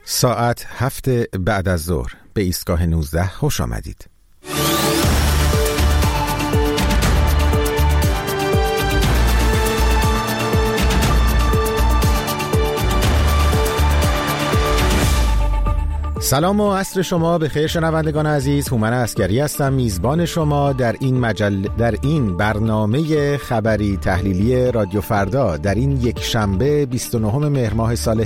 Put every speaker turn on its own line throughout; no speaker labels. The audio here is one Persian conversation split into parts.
ساعت 7 بعد از ظهر به ایستگاه 19 خوش آمدید. سلام و عصر شما به خیر شنوندگان عزیز. هومن عسگری هستم، میزبان شما در این برنامه خبری تحلیلی رادیو فردا در این یک شنبه 29 مهر ماه سال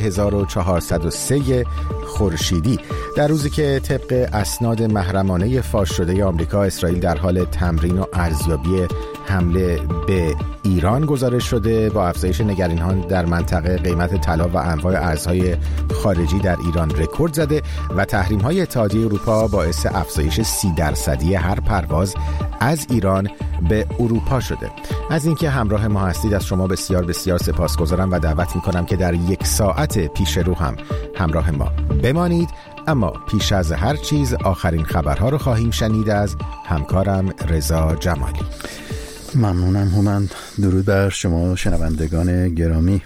1403 خورشیدی، در روزی که طبق اسناد محرمانه فاش شده آمریکا، اسرائیل در حال تمرین و ارزیابی حمله به ایران گزارش شده. با افزایش نگرانی‌ها در منطقه، قیمت طلا و انواع ارزهای خارجی در ایران رکورد زده و تحریم‌های اتحادیه اروپا باعث افزایش 30% هر پرواز از ایران به اروپا شده. از اینکه همراه ما هستید از شما بسیار بسیار سپاسگزارم و دعوت می‌کنم که در یک ساعت پیش رو هم همراه ما بمانید. اما پیش از هر چیز آخرین خبرها رو خواهیم شنید از همکارم رضا جمالی.
ممنونم هومن. درود بر شما شنوندگان گرامی.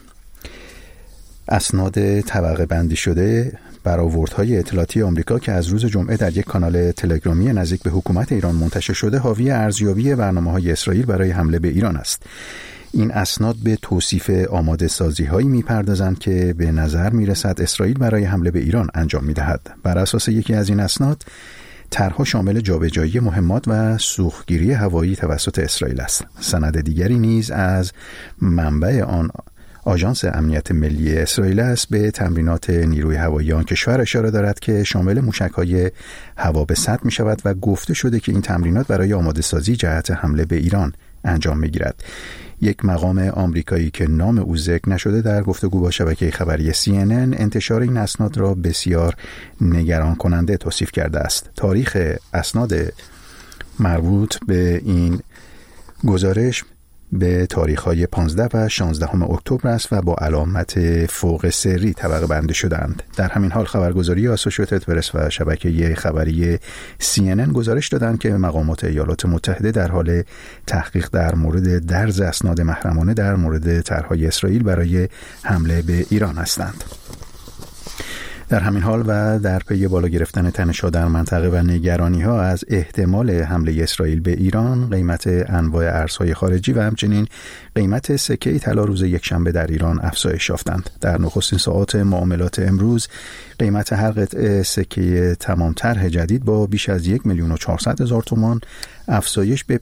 اسناد طبقه بندی شده برآوردهای اطلاعاتی آمریکا که از روز جمعه در یک کانال تلگرامی نزدیک به حکومت ایران منتشر شده، حاوی ارزیابی برنامه‌های اسرائیل برای حمله به ایران است. این اسناد به توصیف آماده سازی هایی می‌پردازند که به نظر می‌رسد اسرائیل برای حمله به ایران انجام می‌دهد. بر اساس یکی از این اسناد، طرح‌ها شامل جابجایی مهمات و سوختگیری هوایی توسط اسرائیل است. سند دیگری نیز از منبع آن آژانس امنیت ملی اسرائیل است به تمرینات نیروی هوایی آن کشور اشاره دارد که شامل موشک‌های هوا به سطح می‌شود و گفته شده که این تمرینات برای آماده سازی جهت حمله به ایران انجام می‌گیرد. یک مقام آمریکایی که نام او ذکر نشده در گفتگو با شبکه خبری CNN انتشار این اسناد را بسیار نگران کننده توصیف کرده است. تاریخ اسناد مربوط به این گزارش به تاریخ‌های 15 و 16 اکتبر است و با علامت فوق سری طبقه بندی شدند. در همین حال خبرگزاری آسوشییتد پرس و شبکه خبری CNN گزارش دادند که مقامات ایالات متحده در حال تحقیق در مورد درز اسناد محرمانه در مورد طرح‌های اسرائیل برای حمله به ایران هستند. در همین حال و در پی بالا گرفتن تنش‌ها در منطقه و نگرانی‌ها از احتمال حمله اسرائیل به ایران، قیمت انواع ارزهای خارجی و همچنین قیمت سکه طلا روز یکشنبه در ایران افزایش یافتند. در نخستین ساعات معاملات امروز، قیمت هر قطعه سکه تمام طرح جدید با بیش از 1,400,000 تومان افزایش به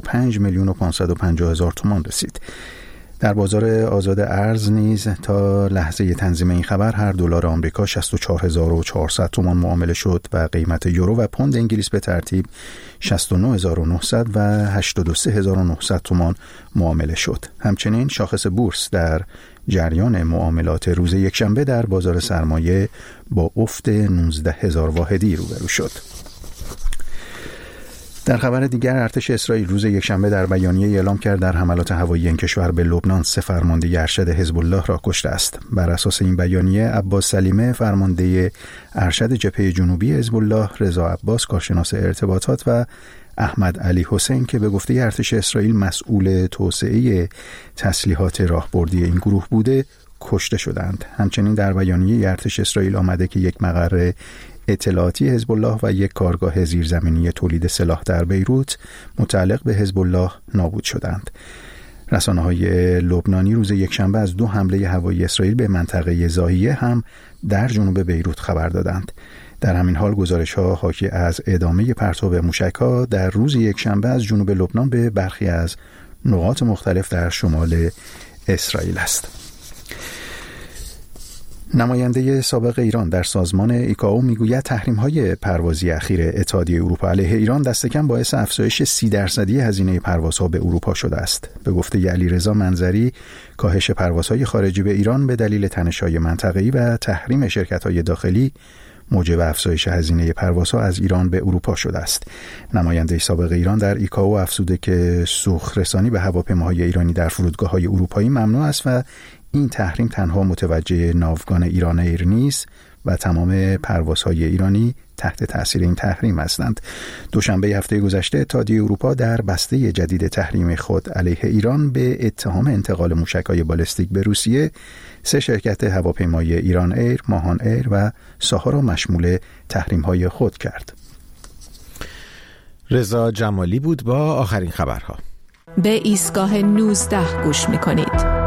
55,550,000 تومان رسید. در بازار آزاد ارز نیز تا لحظه تنظیم این خبر هر دلار آمریکا 64,400 تومان معامله شد و قیمت یورو و پوند انگلیس به ترتیب 69,900 و 83,900 تومان معامله شد. همچنین شاخص بورس در جریان معاملات روز یکشنبه در بازار سرمایه با افت 19,000 واحدی روبرو شد. در خبر دیگر، ارتش اسرائیل روز یکشنبه در بیانیه اعلام کرد در حملات هوایی این کشور به لبنان 3 فرمانده ارشد حزب الله را کشته است. بر اساس این بیانیه، عباس سلیمه فرمانده ارشد جبهه جنوبی حزب الله، رضا عباس کارشناس ارتباطات و احمد علی حسین که به گفته ارتش اسرائیل مسئول توسعه تسلیحات راهبردی این گروه بوده، کشته شدند. همچنین در بیانیه ارتش اسرائیل آمده که یک مقر اطلاعاتی حزب الله و یک کارگاه زیرزمینی تولید سلاح در بیروت متعلق به حزب الله نابود شدند. رسانه‌های لبنانی روز یکشنبه از 2 حمله هوایی اسرائیل به منطقه ضاحیه هم در جنوب بیروت خبر دادند. در همین حال گزارش‌ها حاکی از ادامه پرتاب موشک‌ها در روز یکشنبه از جنوب لبنان به برخی از نقاط مختلف در شمال اسرائیل است. نماینده سابق ایران در سازمان ایکائو میگوید تحریم‌های پروازی اخیر اتحادیه اروپا علیه ایران دست کم باعث افزایش 30% هزینه پروازها به اروپا شده است. به گفته علیرضا منظری، کاهش پروازهای خارجی به ایران به دلیل تنش‌های منطقه‌ای و تحریم شرکت‌های داخلی موجب افزایش هزینه پروازها از ایران به اروپا شده است. نماینده سابق ایران در ایکائو افزوده که سوخت‌رسانی به هواپیماهای ایرانی در فرودگاه‌های اروپایی ممنوع است و این تحریم تنها متوجه ناوگان ایران ایر نیست و تمام پروازهای ایرانی تحت تاثیر این تحریم هستند. دوشنبه هفته گذشته اتحادیه اروپا در بسته جدید تحریم خود علیه ایران به اتهام انتقال موشک‌های بالستیک به روسیه 3 شرکت هواپیمایی ایران ایر، ماهان ایر و ساها را مشمول تحریم‌های خود کرد.
رضا جمالی بود با آخرین خبرها.
به ایستگاه 19 گوش می‌کنید.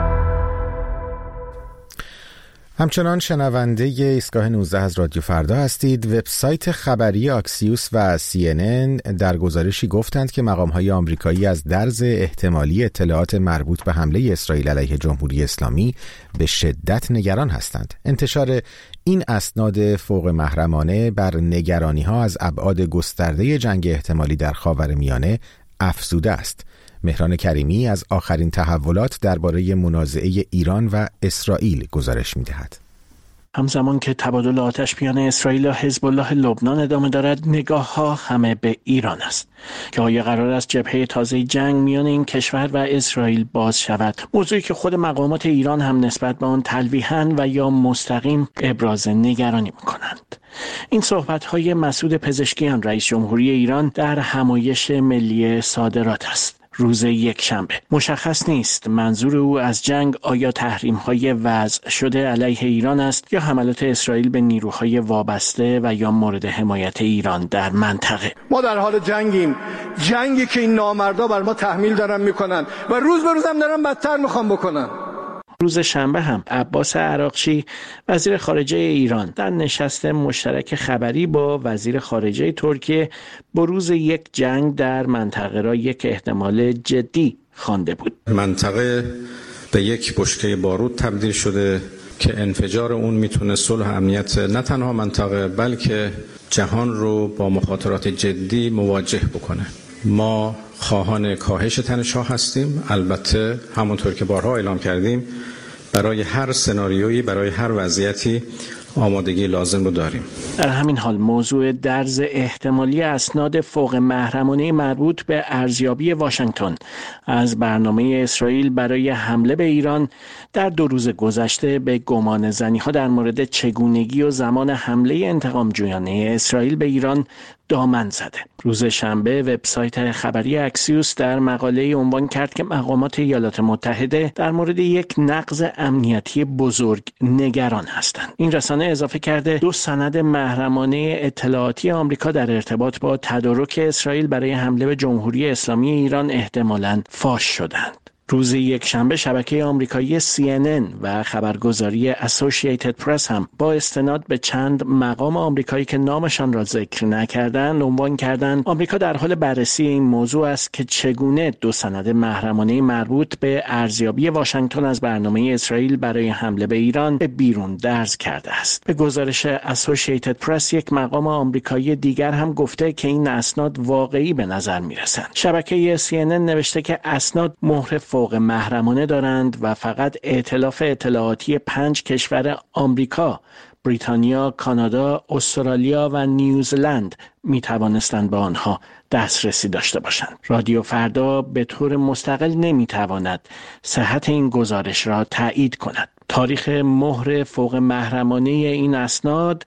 همچنان شنونده ایستگاه 19 از رادیو فردا هستید. وبسایت خبری آکسیوس و CNN در گزارشی گفتند که مقام‌های آمریکایی از درز احتمالی اطلاعات مربوط به حمله اسرائیل علیه جمهوری اسلامی به شدت نگران هستند. انتشار این اسناد فوق محرمانه بر نگرانی‌ها از ابعاد گسترده جنگ احتمالی در خاورمیانه افزوده است. مهران کریمی از آخرین تحولات درباره منازعه ایران و اسرائیل گزارش می‌دهد.
همزمان که تبادل آتش میان اسرائیل و حزب الله لبنان ادامه دارد، نگاه‌ها همه به ایران است که آیا قرار است جبهه تازه جنگ میان این کشور و اسرائیل باز شود، موضوعی که خود مقامات ایران هم نسبت به آن تلویحاً و یا مستقیم ابراز نگرانی می‌کنند. این صحبت‌های مسعود پزشکیان رئیس جمهوری ایران در همایش ملی صادرات است. روز یکشنبه مشخص نیست منظور او از جنگ آیا تحریم‌های وضع شده علیه ایران است یا حملات اسرائیل به نیروهای وابسته و یا مورد حمایت ایران در منطقه.
ما در حال جنگیم، جنگی که این نامردا بر ما تحمیل دارن میکنن و روز به روز هم دارن بدتر میخوان بکنن.
روز شنبه هم عباس عراقچی وزیر خارجه ایران در نشست مشترک خبری با وزیر خارجه ترکیه بروز یک جنگ در منطقه را یک احتمال جدی خوانده بود.
منطقه به یک بشکه بارود تبدیل شده که انفجار اون میتونه صلح و امنیت نه تنها منطقه بلکه جهان رو با مخاطرات جدی مواجه بکنه. ما خواهان کاهش تنش‌ها هستیم، البته همونطور که بارها اعلام کردیم برای هر سناریویی، برای هر وضعیتی آمادگی لازم رو داریم.
در همین حال موضوع درز احتمالی اسناد فوق محرمانه مربوط به ارزیابی واشنگتن از برنامه اسرائیل برای حمله به ایران در 2 روز گذشته به گمان زنی‌ها در مورد چگونگی و زمان حمله انتقام جویانه اسرائیل به ایران دامن زده. روز شنبه وبسایت خبری اکسیوس در مقاله‌ای عنوان کرد که مقامات ایالات متحده در مورد یک نقض امنیتی بزرگ نگران هستند. این رسانه اضافه کرده 2 سند محرمانه اطلاعاتی آمریکا در ارتباط با تدارک اسرائیل برای حمله به جمهوری اسلامی ایران احتمالاً فاش شدند. روز یکشنبه شبکه آمریکایی CNN و خبرگزاری Associated Press هم با استناد به چند مقام آمریکایی که نامشان را ذکر نکردند عنوان کردند آمریکا در حال بررسی این موضوع است که چگونه 2 سند محرمانه مربوط به ارزیابی واشنگتن از برنامه اسرائیل برای حمله به ایران به بیرون درز کرده است. به گزارش Associated Press یک مقام آمریکایی دیگر هم گفته که این اسناد واقعی به نظر می‌رسند. شبکه CNN نوشته که اسناد مهر فوق محرمانه دارند و فقط ائتلاف اطلاعاتی 5 کشور آمریکا، بریتانیا، کانادا، استرالیا و نیوزلند می توانستند به آنها دسترسی داشته باشند. رادیو فردا به طور مستقل نمی تواند صحت این گزارش را تایید کند. تاریخ مهر فوق محرمانه این اسناد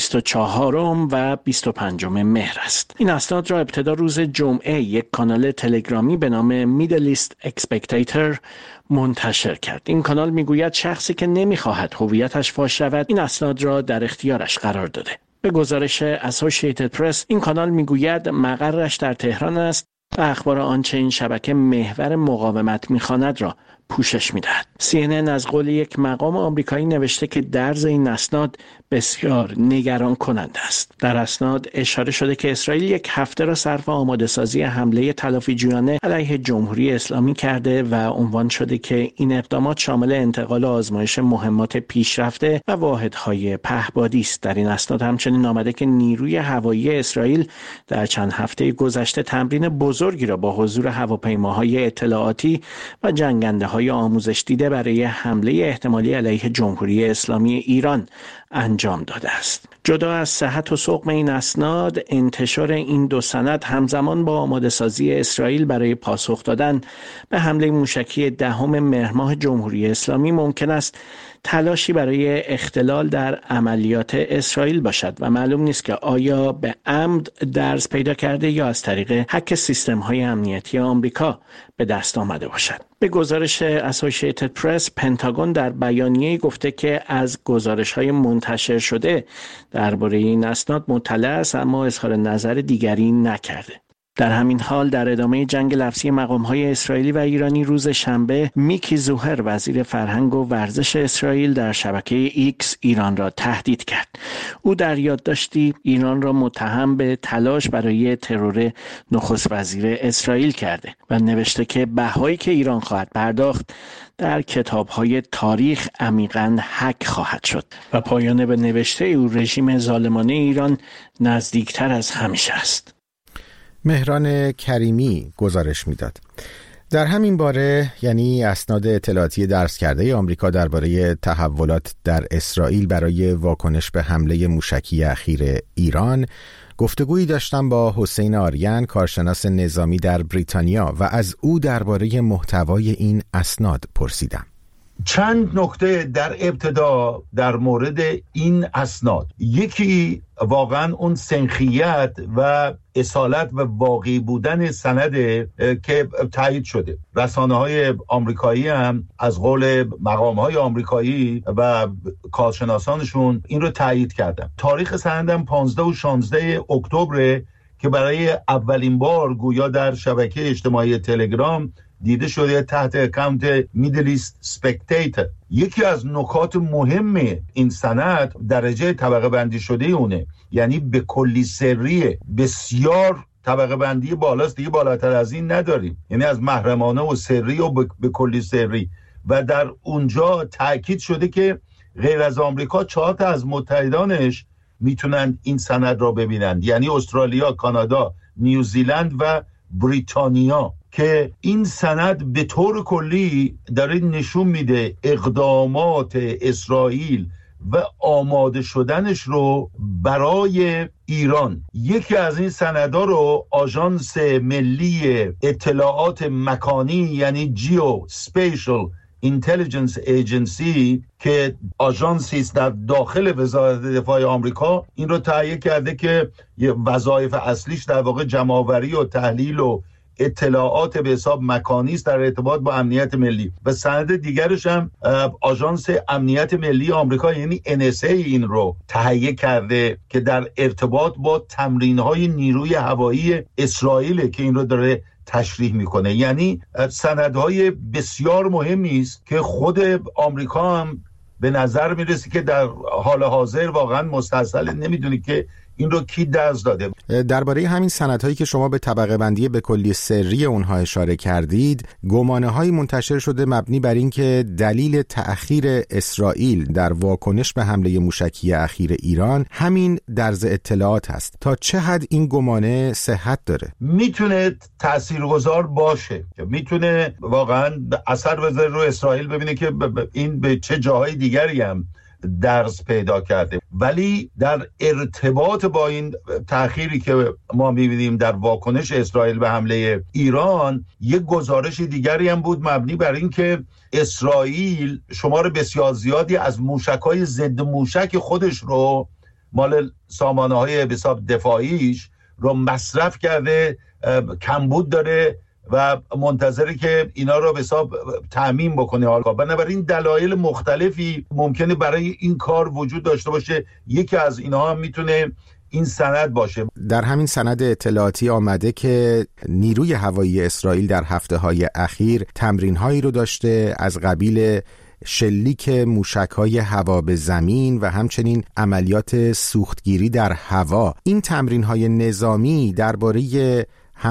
24 و 25 مهر است. این اسناد را ابتدا روز جمعه یک کانال تلگرامی به نام میدل ایست اکسپکتیتور منتشر کرد. این کانال میگوید شخصی که نمیخواهد هویتش فاش شود این اسناد را در اختیارش قرار داده. به گزارش اسوسییتد پرس این کانال میگوید مقرش در تهران است و اخبار آنچه این شبکه محور مقاومت میخواند را پوشش میدهد. CNN از قول یک مقام آمریکایی نوشته که درز این اسناد بسیار نگران کننده است. در اسناد اشاره شده که اسرائیل 1 هفته را صرف آماده سازی حمله تلافیجویانه علیه جمهوری اسلامی کرده و عنوان شده که این اقدامات شامل انتقال آزمایش مهمات پیشرفته و واحدهای پهپادی است. در این اسناد همچنین آمده که نیروی هوایی اسرائیل در چند هفته گذشته تمرین بزرگی را با حضور هواپیماهای اطلاعاتی و جنگنده های آموزش دیده برای حمله احتمالی علیه جمهوری اسلامی ایران انجام داده است. جدا از صحت و صقم این اسناد، انتشار این دو سند همزمان با آماده‌سازی اسرائیل برای پاسخ دادن به حمله موشکی 10 مهر ماه جمهوری اسلامی ممکن است تلاشی برای اختلال در عملیات اسرائیل باشد و معلوم نیست که آیا به عمد درز پیدا کرده یا از طریق هک سیستم‌های امنیتی آمریکا به دست آمده باشد. به گزارش اسوسییتد پرس، پنتاگون در بیانیه‌ای گفته که از گزارش‌های منتشر شده درباره این اسناد مطلع است، اما اظهار نظر دیگری نکرده. در همین حال در ادامه جنگ لفظی مقام‌های اسرائیلی و ایرانی روز شنبه، میکی زوهر وزیر فرهنگ و ورزش اسرائیل در شبکه ایکس ایران را تهدید کرد. او در یادداشتی ایران را متهم به تلاش برای ترور نخست وزیر اسرائیل کرده و نوشته که بهایی که ایران خواهد پرداخت در کتاب‌های تاریخ عمیقاً حک خواهد شد و پایان به نوشته او رژیم ظالمانه ایران نزدیکتر از همیشه است.
مهران کریمی گزارش میداد. در همین باره، یعنی اسناد اطلاعاتی درز کرده آمریکا درباره تحولات در اسرائیل برای واکنش به حمله موشکی اخیر ایران، گفتگویی داشتم با حسین آریان، کارشناس نظامی در بریتانیا، و از او درباره محتوای این اسناد پرسیدم.
چند نکته در ابتدا در مورد این اسناد. یکی واقعا اون سنخیت و اصالت و واقعی بودن سنده که تایید شده. رسانه‌های آمریکایی هم از قول مقام‌های آمریکایی و کارشناسانشون این رو تایید کردن. تاریخ سندم 15 و 16 اکتبر که برای اولین بار گویا در شبکه اجتماعی تلگرام دیده شده تحت اکانت میدل ایست اسپکتیتور. یکی از نکات مهم این سند درجه طبقه بندی شده اونه، یعنی به کلی سریه، بسیار طبقه بندی بالاست، دیگه بالاتر از این نداریم، یعنی از محرمانه و سری و به کلی سری. و در اونجا تاکید شده که غیر از آمریکا 4 از متحدانش میتونن این سند را ببینند، یعنی استرالیا، کانادا، نیوزیلند و بریتانیا، که این سند به طور کلی داره نشون میده اقدامات اسرائیل و آماده شدنش رو برای ایران. یکی از این سندها رو آژانس ملی اطلاعات مکانی، یعنی جیو سپیشل اینتلیجنس ایجنسی، که آژانسی است در داخل وزارت دفاع آمریکا، این رو تهیه کرده که وظایف اصلیش در واقع جمع‌آوری و تحلیل و اطلاعات به حساب مکانی است در ارتباط با امنیت ملی. و سند دیگرش هم آژانس امنیت ملی آمریکا یعنی NSA این رو تهیه کرده که در ارتباط با تمرین‌های نیروی هوایی اسرائیل که این رو داره تشریح میکنه. یعنی سندهای بسیار مهمی است که خود آمریکا هم به نظر میرسه که در حال حاضر واقعا مستحصل نمیدونی که این رو کی دست داده.
درباره همین سندهایی که شما به طبقه بندی به کلی سری اونها اشاره کردید، گمانه‌هایی منتشر شده مبنی بر این که دلیل تأخیر اسرائیل در واکنش به حمله موشکی اخیر ایران همین درز اطلاعات است. تا چه حد این گمانه صحت داره؟
میتونه تاثیرگذار باشه، میتونه واقعا اثر بذاره رو اسرائیل، ببینه که این به چه جاهای دیگری هم درز پیدا کرده. ولی در ارتباط با این تأخیری که ما می‌بینیم در واکنش اسرائیل به حمله ایران، یک گزارش دیگری هم بود مبنی بر این که اسرائیل شمار بسیار زیادی از موشک‌های ضد موشک خودش رو، مال سامانه‌های به حساب دفاعیش رو مصرف کرده، کمبود داره و منتظره که اینا رو به حساب تأمین بکنه. حالا بنابراین دلایل مختلفی ممکنه برای این کار وجود داشته باشه. یکی از اینها هم میتونه این سند باشه.
در همین سند اطلاعاتی آمده که نیروی هوایی اسرائیل در هفته‌های اخیر تمرین‌هایی رو داشته از قبیل شلیک موشک‌های هوا به زمین و همچنین عملیات سوختگیری در هوا. این تمرین‌های نظامی درباره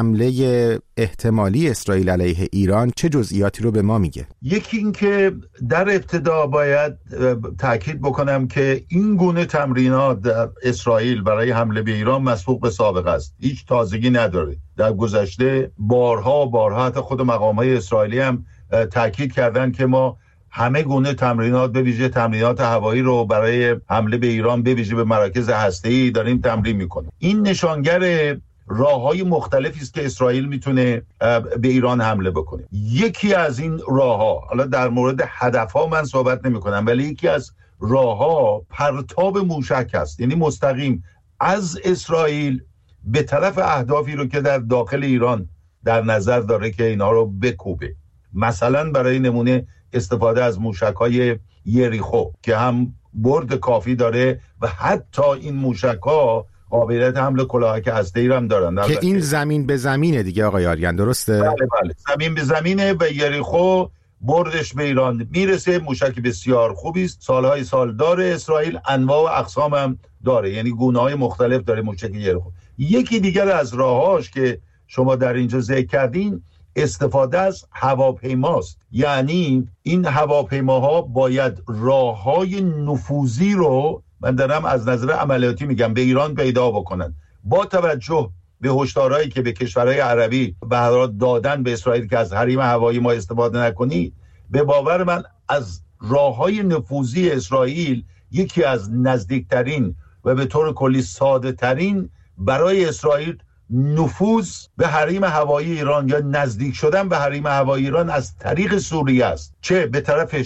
حمله احتمالی اسرائیل علیه ایران چه جزئیاتی رو به ما میگه؟
یکی این که در ابتدا باید تاکید بکنم که این گونه تمرینات در اسرائیل برای حمله به ایران مسبوق به سابقه است، هیچ تازگی نداره. در گذشته بارها حتی خود مقام‌های اسرائیلی هم تاکید کردن که ما همه گونه تمرینات به ویژه تمرینات هوایی رو برای حمله به ایران به ویژه به مراکز هسته‌ای داریم تمرین میکنیم. این نشانگر راه‌های مختلفی است که اسرائیل میتونه به ایران حمله بکنه. یکی از این راه‌ها، حالا در مورد هدف‌ها من صحبت نمی‌کنم، ولی یکی از راه‌ها پرتاب موشک است، یعنی مستقیم از اسرائیل به طرف اهدافی رو که در داخل ایران در نظر داره که اینا رو بکوبه. مثلا برای نمونه استفاده از موشک‌های یریخو که هم برد کافی داره و حتی این موشک‌ها قابلیت حمل کلاهک هسته‌ای هم دارن
که این زمین به زمینه دیگه آقای آریان، درسته؟
بله زمین به زمینه و یریخو بردش به ایران میرسه. موشک بسیار خوبی است، سالهای سال داره. اسرائیل انواع و اقسام هم داره، یعنی گونه‌های مختلف داره موشک یریخو. یکی دیگر از راهاش که شما در اینجا ذکر کردین استفاده از هواپیماست، یعنی این هواپیماها باید راههای نفوذی رو، من دارم از نظر عملیاتی میگم، به ایران پیدا بکنن. با توجه به هشدارهایی که به کشورهای عربی دادن به اسرائیل که از حریم هوایی ما استفاده نکنید، به باور من از راههای نفوذی اسرائیل یکی از نزدیکترین و به طور کلی ساده ترین برای اسرائیل نفوذ به حریم هوایی ایران یا نزدیک شدن به حریم هوایی ایران از طریق سوریه است، چه به طرف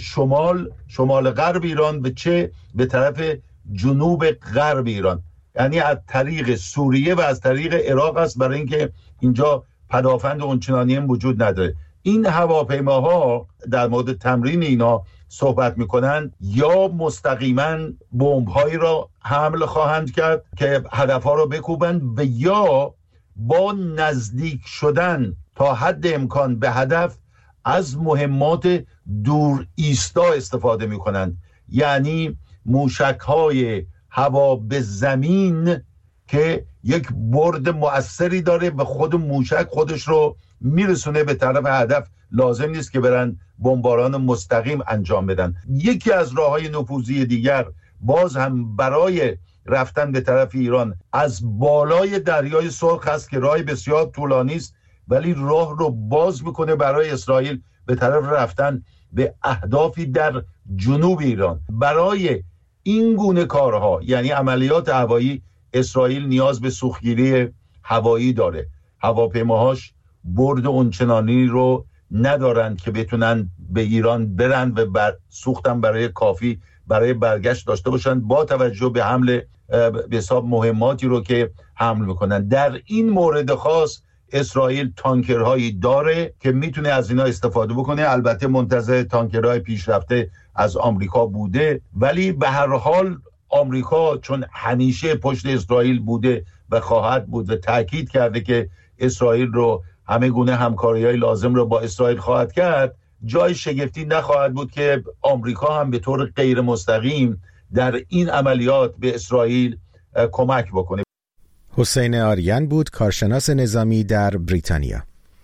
شمال غرب ایران و چه به طرف جنوب غرب ایران، یعنی از طریق سوریه و از طریق عراق است، برای اینکه اینجا پدافند اونچنانی هم وجود نداره. این هواپیماها در مورد تمرین اینا صحبت میکنن یا مستقیما بمب‌هایی را حمل خواهند کرد که هدفها رو بکوبند و یا با نزدیک شدن تا حد امکان به هدف از مهمات دور ایستا استفاده میکنند، یعنی موشک‌های هوا به زمین که یک برد مؤثری داره و خود موشک خودش رو میرسونه به طرف هدف، لازم نیست که برن بمباران مستقیم انجام بدن. یکی از راه‌های نفوذی دیگر باز هم برای رفتن به طرف ایران از بالای دریای سرخ است که راه بسیار طولانی است، ولی راه رو باز میکنه برای اسرائیل به طرف رفتن به اهدافی در جنوب ایران. برای این گونه کارها، یعنی عملیات هوایی، اسرائیل نیاز به سوختگیری هوایی داره. هواپیماهاش برد اونچنانی رو ندارن که بتونن به ایران برن و سوختن برای کافی برای برگشت داشته باشن، با توجه به حمل به حساب مهماتی رو که حمل میکنن. در این مورد خاص اسرائیل تانکرهایی داره که میتونه از اینا استفاده بکنه. البته منتظر تانکرهای پیشرفته از آمریکا بوده، ولی به هر حال آمریکا چون همیشه پشت اسرائیل بوده و خواهد بود و تاکید کرده که اسرائیل رو همه گونه همکاری‌های لازم رو با اسرائیل خواهد کرد، جای شگفتی نخواهد بود که آمریکا هم به طور غیر مستقیم در این عملیات به اسرائیل کمک بکنه.
حسین آریان بود، کارشناس نظامی در بریتانیا.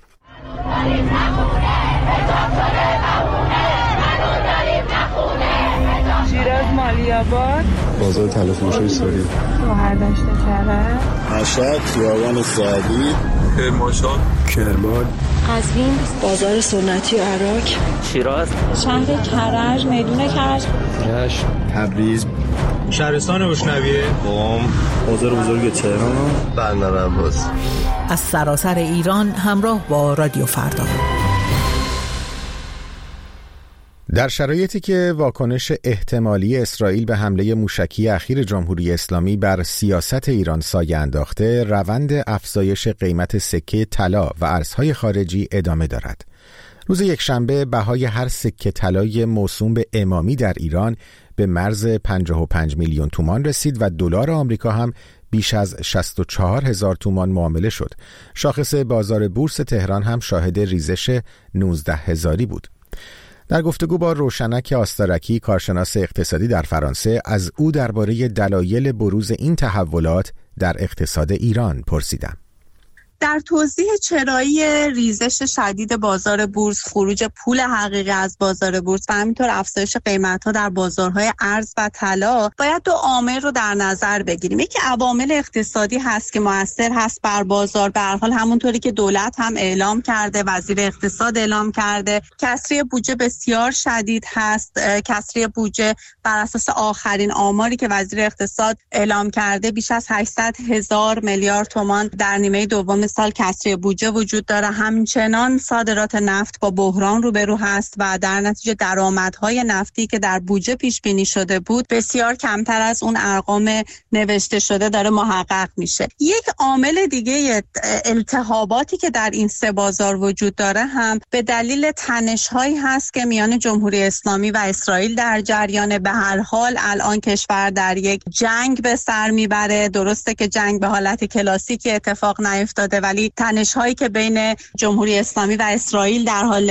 شیراز مالی‌آباد،
بازار تلفروش اسرائیل،
شهرداشت کرج،
مشهد، خیابان سعدی، کرمانشاه، کرمان،
قزوین، بازار سنتی عراق،
شیراز،
شهر کرج، میدون کرج،
رشت، تبریز،
شهرستان روشنویه،
قم، بازار بزرگ تهران، بندر عباس.
از سراسر ایران همراه با رادیو فردا.
در شرایطی که واکنش احتمالی اسرائیل به حمله موشکی اخیر جمهوری اسلامی بر سیاست ایران سایه انداخته، روند افزایش قیمت سکه طلا و ارزهای خارجی ادامه دارد. روز یکشنبه بهای هر سکه طلای موسوم به امامی در ایران به مرز 55 میلیون تومان رسید و دلار آمریکا هم بیش از 64,000 تومان معامله شد. شاخص بازار بورس تهران هم شاهد ریزش 19,000 بود. در گفتگو با روشنک آستارکی، کارشناس اقتصادی در فرانسه، از او درباره دلایل بروز این تحولات در اقتصاد ایران پرسیدم.
در توضیح چرایی ریزش شدید بازار بورس، خروج پول حقیقی از بازار بورس و همینطور افزایش قیمت‌ها در بازارهای ارز و طلا، باید دو عامل رو در نظر بگیریم. یکی عوامل اقتصادی هست که مؤثر هست بر بازار. به هر حال همونطوری که دولت هم اعلام کرده، وزیر اقتصاد اعلام کرده، کسری بودجه بسیار شدید هست. کسری بودجه بر اساس آخرین آماری که وزیر اقتصاد اعلام کرده بیش از 800,000 میلیارد تومان در نیمه دوم سال کسری بودجه وجود داره. همچنان صادرات نفت با بحران روبرو هست و در نتیجه درآمدهای نفتی که در بودجه پیش بینی شده بود بسیار کمتر از اون ارقام نوشته شده داره محقق میشه. یک عامل دیگه التهاباتی که در این سه بازار وجود داره هم به دلیل تنش‌هایی هست که میان جمهوری اسلامی و اسرائیل در جریان. به هر حال الان کشور در یک جنگ به سر میبره. درسته که جنگ به حالت کلاسیکی اتفاق نیفتاده، ولی تنش‌هایی که بین جمهوری اسلامی و اسرائیل در حال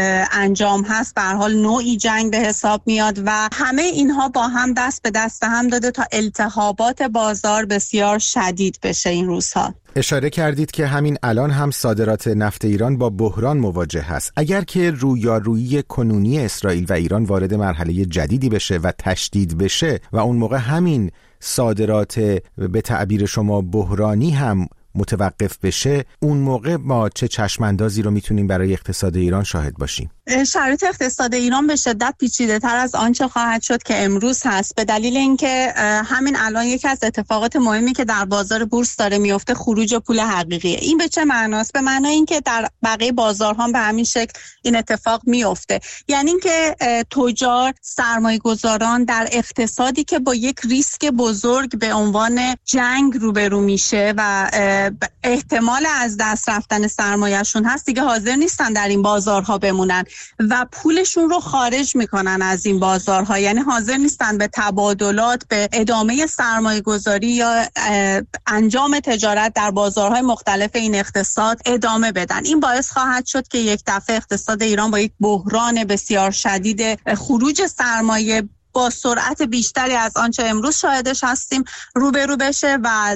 انجام هست به هر حال نوعی جنگ به حساب میاد و همه اینها با هم دست به دست هم داده تا التهابات بازار بسیار شدید بشه این روزها.
اشاره کردید که همین الان هم صادرات نفت ایران با بحران مواجه هست. اگر که رویارویی کنونی اسرائیل و ایران وارد مرحله جدیدی بشه و تشدید بشه و اون موقع همین صادرات به تعبیر شما بحرانی هم متوقف بشه، اون موقع ما چه چشماندازی رو میتونیم برای اقتصاد ایران شاهد باشیم؟
شرایط اقتصاد ایران به شدت پیچیده‌تر از آنچه خواهد شد که امروز هست، به دلیل اینکه همین الان یکی از اتفاقات مهمی که در بازار بورس داره میفته خروج پول حقیقیه. این به چه معناست؟ به معنای اینکه در بقیه بازارها به همین شکل این اتفاق میفته. یعنی اینکه تجار، سرمایه‌گذاران در اقتصادی که با یک ریسک بزرگ به عنوان جنگ روبرو میشه و احتمال از دست رفتن سرمایه‌شون هست، دیگه حاضر نیستن در این بازارها بمونن و پولشون رو خارج میکنن از این بازارها. یعنی حاضر نیستن به تبادلات، به ادامه سرمایه گذاری یا انجام تجارت در بازارهای مختلف این اقتصاد ادامه بدن. این باعث خواهد شد که یک دفعه اقتصاد ایران با یک بحران بسیار شدید خروج سرمایه با سرعت بیشتری از آنچه امروز شاهدش هستیم روبرو بشه و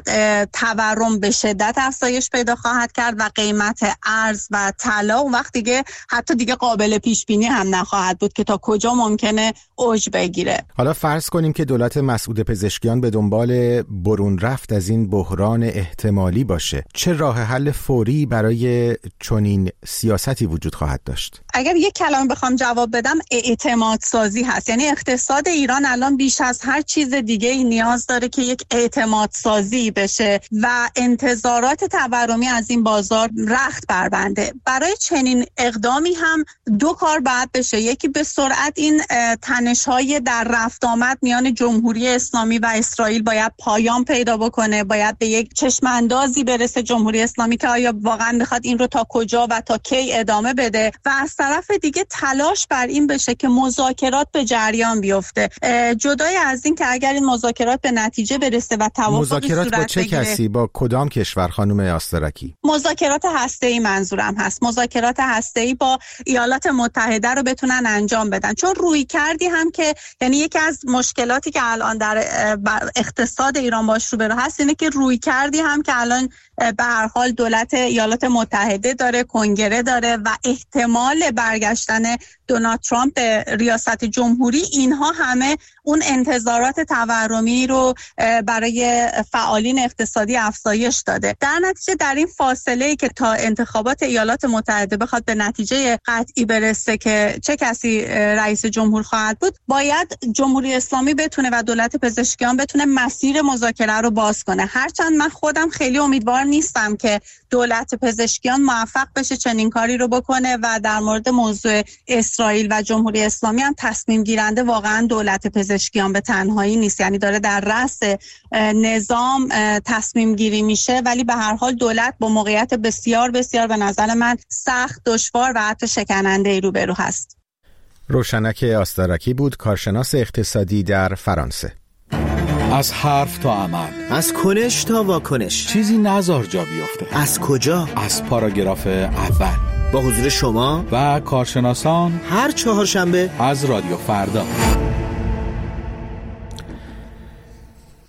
تورم به شدت افزایش پیدا خواهد کرد و قیمت ارز و طلا اون وقت دیگه حتی دیگه قابل پیش بینی هم نخواهد بود که تا کجا ممکنه اوج بگیره.
حالا فرض کنیم که دولت مسعود پزشکیان به دنبال برون رفت از این بحران احتمالی باشه، چه راه حل فوری برای چنین سیاستی وجود خواهد داشت؟
اگر یک کلمه بخوام جواب بدم، اعتماد سازی هست. یعنی اقتصاد ایران الان بیش از هر چیز دیگه نیاز داره که یک اعتماد سازی بشه و انتظارات تورمی از این بازار رخت بربنده. برای چنین اقدامی هم دو کار باید بشه. یکی به سرعت این تنش‌های در رفت آمد میان جمهوری اسلامی و اسرائیل باید پایان پیدا بکنه. باید به یک چشم اندازی برسه جمهوری اسلامی که آیا واقعا میخواد این رو تا کجا و تا کی ادامه بده و از طرف دیگه تلاش بر این بشه که مذاکرات به جریان بیفته. جدای از این که اگر این مذاکرات به نتیجه برسه و توافقی
مذاکرات با چه کسی، با کدام کشور خانم آسترکی؟
مذاکرات هسته‌ای منظورم هست. مذاکرات هسته‌ای با ایالات متحده رو بتونن انجام بدن، چون روی کردی هم که یعنی یکی از مشکلاتی که الان در اقتصاد ایران باش روبرو هست اینه که روی کردی هم که الان به هر حال دولت ایالات متحده داره، کنگره داره و احتمال برگشتن دونالد ترامپ به ریاست جمهوری، اینها همه اون انتظارات تورمی رو برای فعالین اقتصادی افزایش داده. در نتیجه در این فاصله‌ای که تا انتخابات ایالات متحده بخواد به نتیجه قطعی برسه که چه کسی رئیس جمهور خواهد بود، باید جمهوری اسلامی بتونه و دولت پزشکیان بتونه مسیر مذاکره رو باز کنه. هرچند من خودم خیلی امیدوار نیستم که دولت پزشکیان موفق بشه چنین کاری رو بکنه و در مورد موضوع اسرائیل و جمهوری اسلامی هم تصمیم گیرنده واقعا دولت پزشکیان به تنهایی نیست. یعنی داره در رأس نظام تصمیم گیری میشه، ولی به هر حال دولت با موقعیت بسیار بسیار به نظر من سخت، دشوار و حتی شکننده روبرو هست.
روشنک آسترکی بود، کارشناس اقتصادی در فرانسه.
از حرف تا عمل،
از کنش تا واکنش،
چیزی نذار جا بیفته.
از کجا؟
از پاراگراف اول،
با حضور شما
و کارشناسان،
هر چهارشنبه
از رادیو فردا.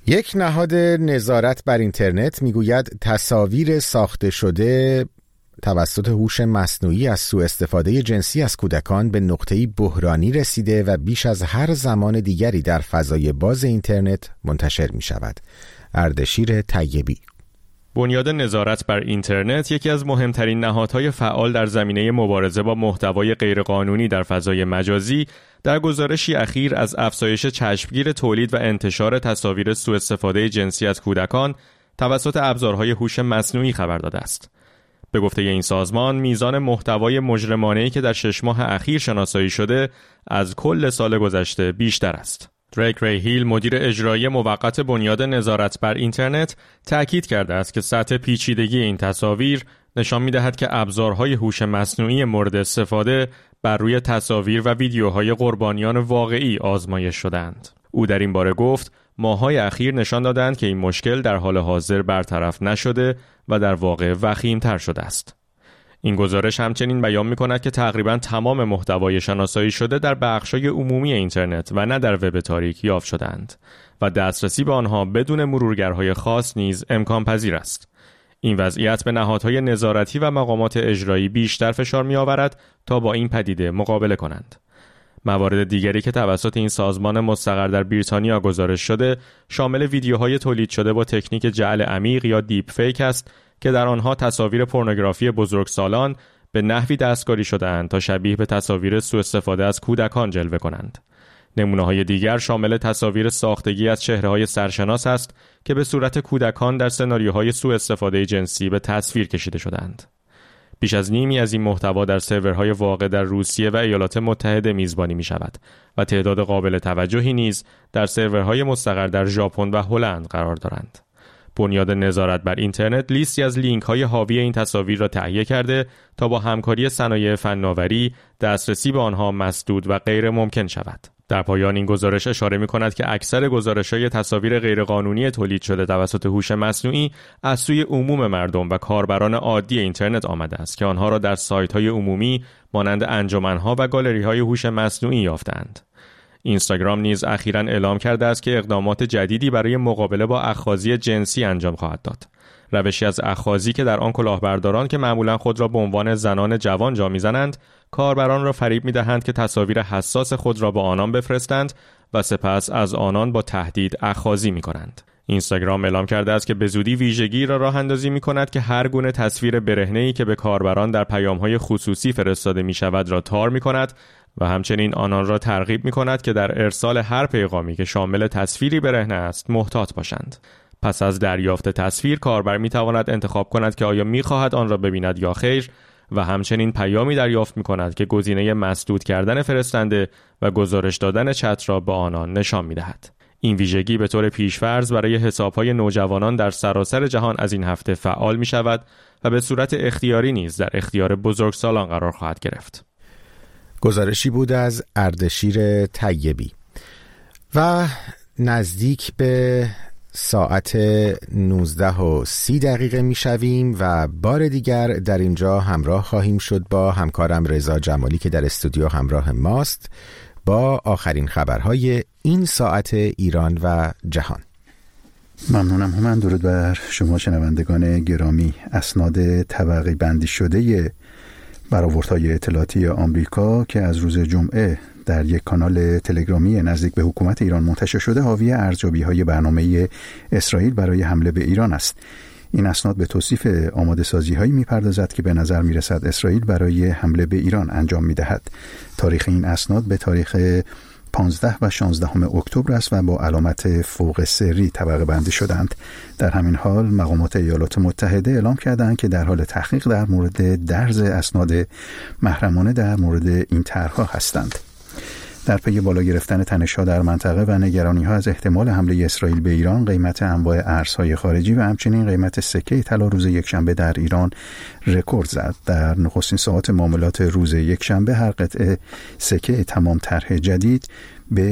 یک نهاد نظارت بر اینترنت میگوید تصاویر ساخته شده توسط هوش مصنوعی از سوء استفاده جنسی از کودکان به نقطه‌ای بحرانی رسیده و بیش از هر زمان دیگری در فضای باز اینترنت منتشر می شود. اردشیر طیبی.
بنیاد نظارت بر اینترنت یکی از مهمترین نهادهای فعال در زمینه مبارزه با محتوای غیرقانونی در فضای مجازی در گزارشی اخیر از افزایش چشمگیر تولید و انتشار تصاویر سوء استفاده جنسی از کودکان توسط ابزارهای هوش مصنوعی خبر داده است. به گفته این سازمان، میزان محتوای مجرمانه‌ای که در 6 ماه اخیر شناسایی شده از کل سال گذشته بیشتر است. دریک ری هیل، مدیر اجرایی موقت بنیاد نظارت بر اینترنت، تأکید کرده است که سطح پیچیدگی این تصاویر نشان می‌دهد که ابزارهای هوش مصنوعی مورد استفاده بر روی تصاویر و ویدیوهای قربانیان واقعی آزمایش شدند. او در این باره گفت: ماه‌های اخیر نشان دادند که این مشکل در حال حاضر برطرف نشده و در واقع وخیم‌تر شده است. این گزارش همچنین بیان می‌کند که تقریباً تمام محتوای شناسایی شده در بخش‌های عمومی اینترنت و نه در وب تاریک یافت شدند و دسترسی به آنها بدون مرورگرهای خاص نیز امکان پذیر است. این وضعیت به نهادهای نظارتی و مقامات اجرایی بیشتر فشار می‌آورد تا با این پدیده مقابله کنند. موارد دیگری که توسط این سازمان مستقر در بریتانیا گزارش شده شامل ویدیوهای تولید شده با تکنیک جعل عمیق یا دیپ فیک است که در آنها تصاویر پورنوگرافی بزرگسالان به نحوی دستکاری شده‌اند تا شبیه به تصاویر سوء استفاده از کودکان جلوه کنند. نمونه‌های دیگر شامل تصاویر ساختگی از چهره‌های سرشناس است که به صورت کودکان در سناریوهای سوء استفاده جنسی به تصویر کشیده شدند. بیش از نیمی از این محتوا در سرورهای واقع در روسیه و ایالات متحده میزبانی می شود و تعداد قابل توجهی نیز در سرورهای مستقر در ژاپن و هلند قرار دارند. بنیاد نظارت بر اینترنت لیستی از لینک‌های حاوی این تصاویر را تهیه کرده تا با همکاری صنایع فناوری دسترسی به آنها مسدود و غیر ممکن شود. در پایان این گزارش اشاره می‌کند که اکثر گزارش‌های تصاویر غیرقانونی تولید شده توسط هوش مصنوعی از سوی عموم مردم و کاربران عادی اینترنت آمده است که آنها را در سایت‌های عمومی مانند انجمن‌ها و گالری‌های هوش مصنوعی یافتند. اینستاگرام نیز اخیراً اعلام کرده است که اقدامات جدیدی برای مقابله با اخاذی جنسی انجام خواهد داد. روشی از اخاذی که در آن کلاهبرداران که معمولاً خود را به عنوان زنان جوان جا می‌زنند، کاربران را فریب می‌دهند که تصاویر حساس خود را به آنان بفرستند و سپس از آنان با تهدید اخاذی می‌کنند. اینستاگرام اعلام کرده است که به زودی ویژگی را راه اندازی می‌کند که هر گونه تصویر برهنه‌ای که به کاربران در پیام‌های خصوصی فرستاده می‌شود را تار می‌کند و همچنین آنان را ترغیب می‌کند که در ارسال هر پیغامی که شامل تصویری برهنه است محتاط باشند. پس از دریافت تصویر، کاربر می‌تواند انتخاب کند که آیا می‌خواهد آن را ببیند یا خیر و همچنین پیامی دریافت می‌کند که گزینه مسدود کردن فرستنده و گزارش دادن چت را به آنان نشان می‌دهد. این ویژگی به طور پیش‌فرض برای حساب‌های نوجوانان در سراسر جهان از این هفته فعال می‌شود و به صورت اختیاری نیز در اختیار بزرگسالان قرار خواهد گرفت.
گزارشی بود از اردشیر طیبی. و نزدیک به ساعت 19:30 میشویم و بار دیگر در اینجا همراه خواهیم شد با همکارم رضا جمالی که در استودیو همراه ماست با آخرین خبرهای این ساعت ایران و جهان.
ممنونم هومن. درود بر شما شنوندگان گرامی. اسناد طبقه بندی شده برآوردهای اطلاعاتی آمریکا که از روز جمعه در یک کانال تلگرامی نزدیک به حکومت ایران منتشر شده حاوی ارزیابی‌های برنامه اسرائیل برای حمله به ایران است. این اسناد به توصیف آماده سازی‌هایی می‌پردازد که به نظر می‌رسد اسرائیل برای حمله به ایران انجام می‌دهد. تاریخ این اسناد به تاریخ 15 و 16 اکتبر است و با علامت فوق سری طبقه بندی شدند. در همین حال مقامات ایالات متحده اعلام کردند که در حال تحقیق در مورد درز اسناد محرمانه در مورد این طرح‌ها هستند. در پی بالا گرفتن تنش‌ها در منطقه و نگرانی‌ها از احتمال حمله اسرائیل به ایران، قیمت انواع ارزهای خارجی و همچنین قیمت سکه طلا روز یکشنبه در ایران رکورد زد. در نخستین ساعات معاملات روز یکشنبه هر قطعه سکه تمام طرح جدید به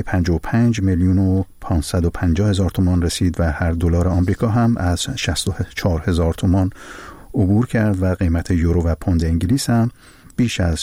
55,550,000 تومان رسید و هر دلار آمریکا هم از 64,000 تومان عبور کرد و قیمت یورو و پوند انگلیس هم بیش از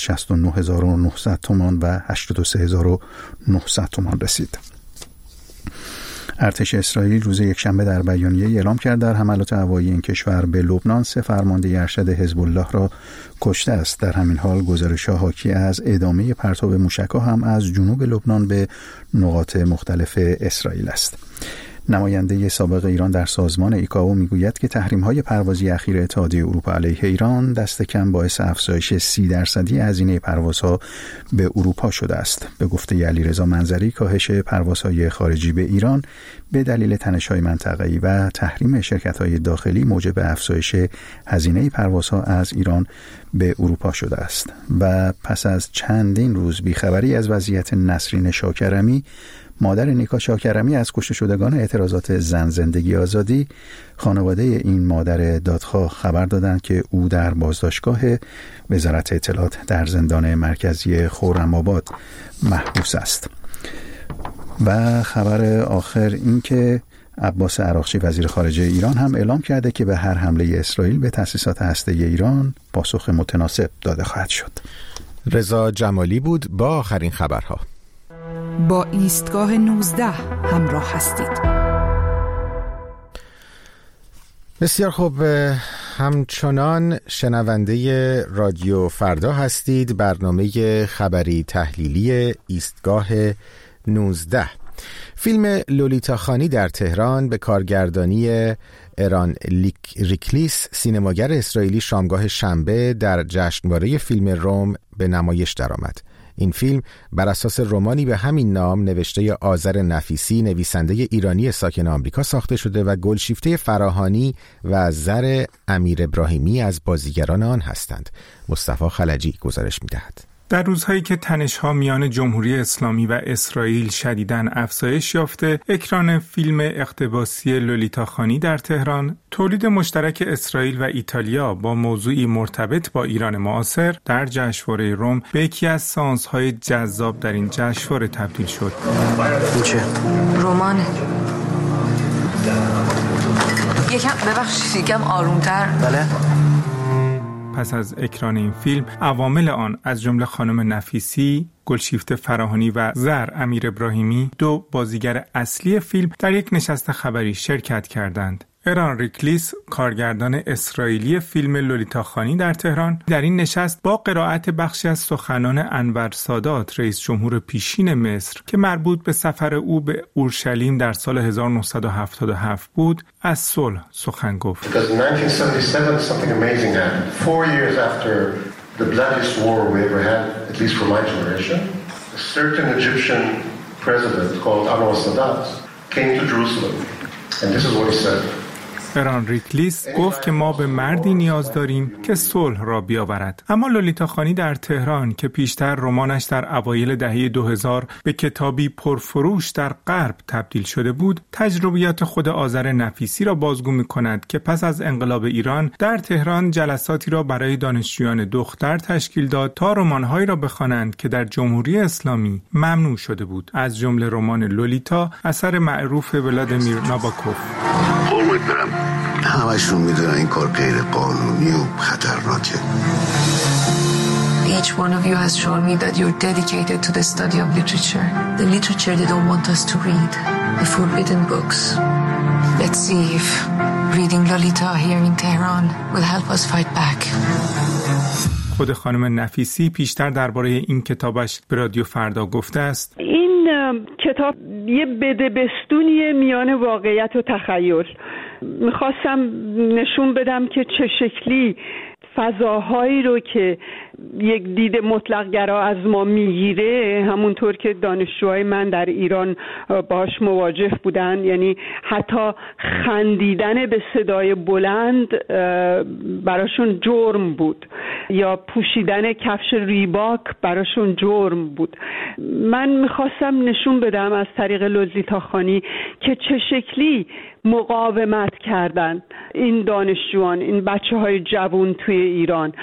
69,900 تومان و 83,900 تومان رسید. ارتش اسرائیل روز یکشنبه در بیانیه اعلام کرد در حملات هوایی این کشور به لبنان 3 فرمانده ارشد حزب الله را کشته است. در همین حال گزارش‌ها حاکی از ادامه پرتاب موشک‌ها هم از جنوب لبنان به نقاط مختلف اسرائیل است. نماینده سابق ایران در سازمان ایکائو میگوید که تحریم‌های پروازی اخیر اتحادیه اروپا علیه ایران دست کم باعث افزایش 30% هزینه پروازها به اروپا شده است. به گفته علیرضا منظری، کاهش پروازهای خارجی به ایران به دلیل تنش‌های منطقه‌ای و تحریم شرکت‌های داخلی موجب افزایش هزینه پروازها از ایران به اروپا شده است. و پس از چندین روز بیخبری از وضعیت نسرین شاکرمی، مادر نیکا شاکرمی، از کشته شدگان اعتراضات زن زندگی آزادی، خانواده این مادر دادخواه خبر دادند که او در بازداشتگاه وزارت اطلاعات در زندان مرکزی خرم‌آباد محبوس است. و خبر آخر این که عباس عراقچی وزیر خارجه ایران هم اعلام کرده که به هر حمله اسرائیل به تأسیسات هسته‌ای ایران پاسخ متناسب داده خواهد شد.
رضا جمالی بود با آخرین خبرها.
با ایستگاه 19 همراه هستید.
بسیار خوب، همچنان شنونده رادیو فردا هستید. برنامه خبری تحلیلی ایستگاه 19. فیلم لولیتا خانی در تهران به کارگردانی اران ریکلیس، سینماگر اسرائیلی، شامگاه شنبه در جشنواره فیلم روم به نمایش درآمد. این فیلم بر اساس رمانی به همین نام نوشته آذر نفیسی، نویسنده ایرانی ساکن آمریکا ساخته شده و گلشیفته فراهانی و زر امیر ابراهیمی از بازیگران آن هستند. مصطفی خلجی گزارش می‌دهد.
در روزهایی که تنش‌ها میان جمهوری اسلامی و اسرائیل شدیداً افزایش یافته، اکران فیلم اقتباسی لولیتا خانی در تهران، تولید مشترک اسرائیل و ایتالیا با موضوعی مرتبط با ایران معاصر، در جشنواره روم به یکی از سانس‌های جذاب در این جشنواره تبدیل شد.
چه؟ رمانه. یکم آرومتر.
بله. پس از اکران این فیلم، عوامل آن از جمله خانم نفیسی، گلشیفته فراهانی و زر امیر ابراهیمی، 2 بازیگر اصلی فیلم، در یک نشست خبری شرکت کردند. اران ریکلیس، کارگردان اسرائیلی فیلم لولیتا خانی در تهران، در این نشست با قرائت بخشی از سخنان انور سادات، رئیس جمهور پیشین مصر، که مربوط به سفر او به اورشلیم در سال 1977 بود، از صلح سخن گفت.
The bloodiest war we ever had, at least for my generation, a certain Egyptian president called Anwar Sadat came to Jerusalem, and this is what he said.
اران ریکلیس گفت که ما به مردی نیاز داریم که صلح را بیاورد. اما لولیتا خانی در تهران که پیشتر رمانش در اوایل دهه 2000 به کتابی پرفروش در غرب تبدیل شده بود، تجربیات خود آذر نفیسی را بازگو می‌کند که پس از انقلاب ایران در تهران جلساتی را برای دانشجویان دختر تشکیل داد تا رمان‌هایی را بخوانند که در جمهوری اسلامی ممنوع شده بود، از جمله رمان لولیتا اثر معروف ولادیمیر ناباکوف.
همشون میدونن این کار غیر قانونی و خطرناکه.
Each one of you has shown me that you're dedicated to the study of literature. The literature they don't want us to read. The forbidden books. Let's see if reading Lolita here in Tehran will help us fight back.
خود خانم نفیسی پیشتر درباره این کتابش به رادیو فردا گفته است:
این کتاب یه بدبستونیه میان واقعیت و تخیل. میخواستم نشون بدم که چه شکلی فضاهایی رو که یک دید مطلق گرا از ما میگیره، همونطور که دانشجوهای من در ایران باش مواجه بودن، یعنی حتی خندیدن به صدای بلند براشون جرم بود یا پوشیدن کفش ریباک براشون جرم بود. من میخواستم نشون بدم از طریق لولیتا خانی که چه شکلی مقاومت کردن این دانشجویان، این بچه‌های جوان توی ایران،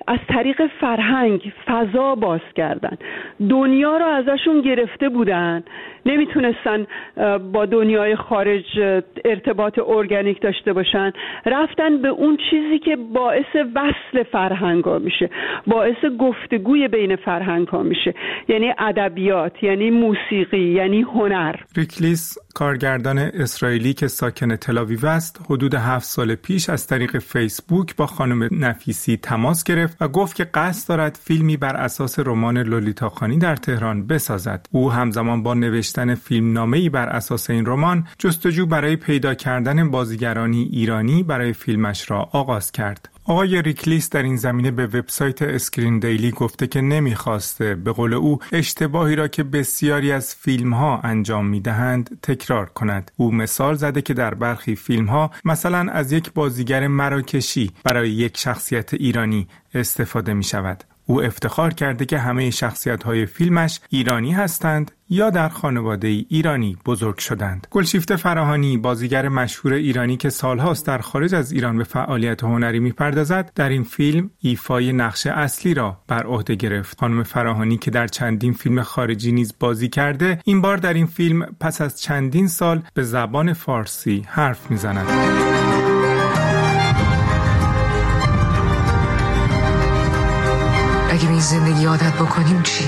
از طریق فرهنگ فضا باز کردن. دنیا رو ازشون گرفته بودن، نمیتونستن با دنیای خارج ارتباط ارگانیک داشته باشن، رفتن به اون چیزی که باعث وصل فرهنگ ها میشه، باعث گفتگوی بین فرهنگ ها میشه، یعنی ادبیات، یعنی موسیقی، یعنی هنر.
ریکلیس، کارگردان اسرائیلی که ساکن تل‌آویو است، حدود 7 سال پیش از طریق فیسبوک با خانم نفیسی تماس گرفت و گفت که قصد دارد فیلمی بر اساس رمان لولیتا خانی در تهران بسازد. او همزمان با نوشتن فیلمنامه‌ای بر اساس این رمان، جستجو برای پیدا کردن بازیگرانی ایرانی برای فیلمش را آغاز کرد. آقای ریکلیس در این زمینه به وبسایت اسکرین دیلی گفته که نمیخواسته به قول او اشتباهی را که بسیاری از فیلم‌ها انجام می‌دهند تکرار کند. او مثال زده که در برخی فیلم‌ها مثلا از یک بازیگر مراکشی برای یک شخصیت ایرانی استفاده می‌شود. او افتخار کرده که همه شخصیت‌های فیلمش ایرانی هستند یا در خانواده ایرانی بزرگ شدند. گلشیفته فراهانی، بازیگر مشهور ایرانی که سالهاست در خارج از ایران به فعالیت هنری می‌پردازد، در این فیلم ایفای نقش اصلی را بر عهده گرفت. خانم فراهانی که در چندین فیلم خارجی نیز بازی کرده، این بار در این فیلم پس از چندین سال به زبان فارسی حرف می‌زند.
اگه به این زندگی عادت بکنیم چی؟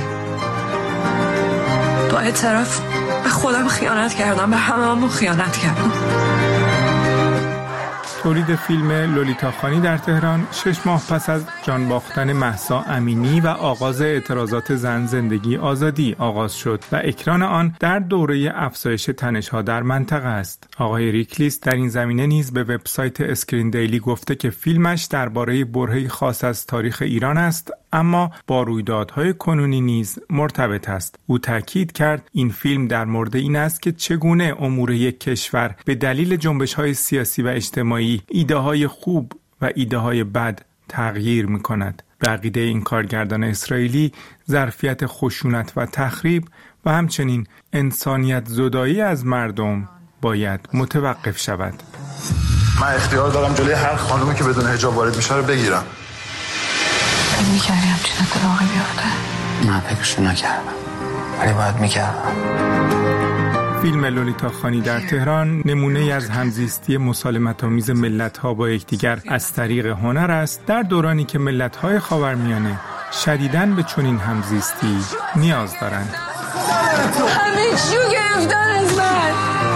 با اعتراف به خودم خیانت کردم، به هممون خیانت کردم.
تولید فیلم لولیتا خانی در تهران 6 ماه پس از جان باختن مهسا امینی و آغاز اعتراضات زن زندگی آزادی آغاز شد و اکران آن در دوره افزایش تنش‌ها در منطقه است. آقای ریکلیس در این زمینه نیز به وبسایت اسکرین دیلی گفته که فیلمش درباره برهه‌ای خاص از تاریخ ایران است، اما با رویدادهای کنونی نیز مرتبط است. او تاکید کرد این فیلم در مورد این است که چگونه امور یک کشور به دلیل جنبش‌های سیاسی و اجتماعی ایده‌های خوب و ایده‌های بد تغییر می‌کند. به عقیده این کارگردان اسرائیلی، ظرفیت خشونت و تخریب و همچنین انسانیت زدایی از مردم باید متوقف شود.
من اختیار دارم جلوی هر خانومی که بدون حجاب وارد میشه رو بگیرم.
فکر می‌کردی همچین اتفاقی بیفته؟
من فکرشو نکردم، ولی باید می‌کردم.
فیلم لولیتا خانی در تهران نمونه از همزیستی مسالمت‌آمیز ملت‌ها با یکدیگر از طریق هنر است، در دورانی که ملت‌های خاورمیانه شدیداً به چنین همزیستی نیاز دارند.
همه چیو گرفتن از من.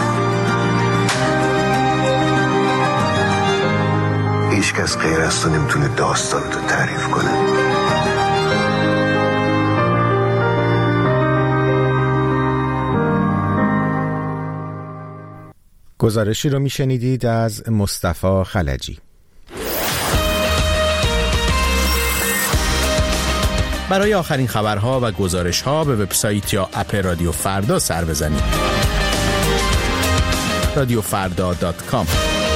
هیچ کس غیر از تو نمیتونه داستانتو تعریف کنه.
گزارشی رو میشنیدید از مصطفی خلجی.
برای آخرین خبرها و گزارشها به وبسایت یا اپ رادیو فردا سر بزنید. radiofarda.com.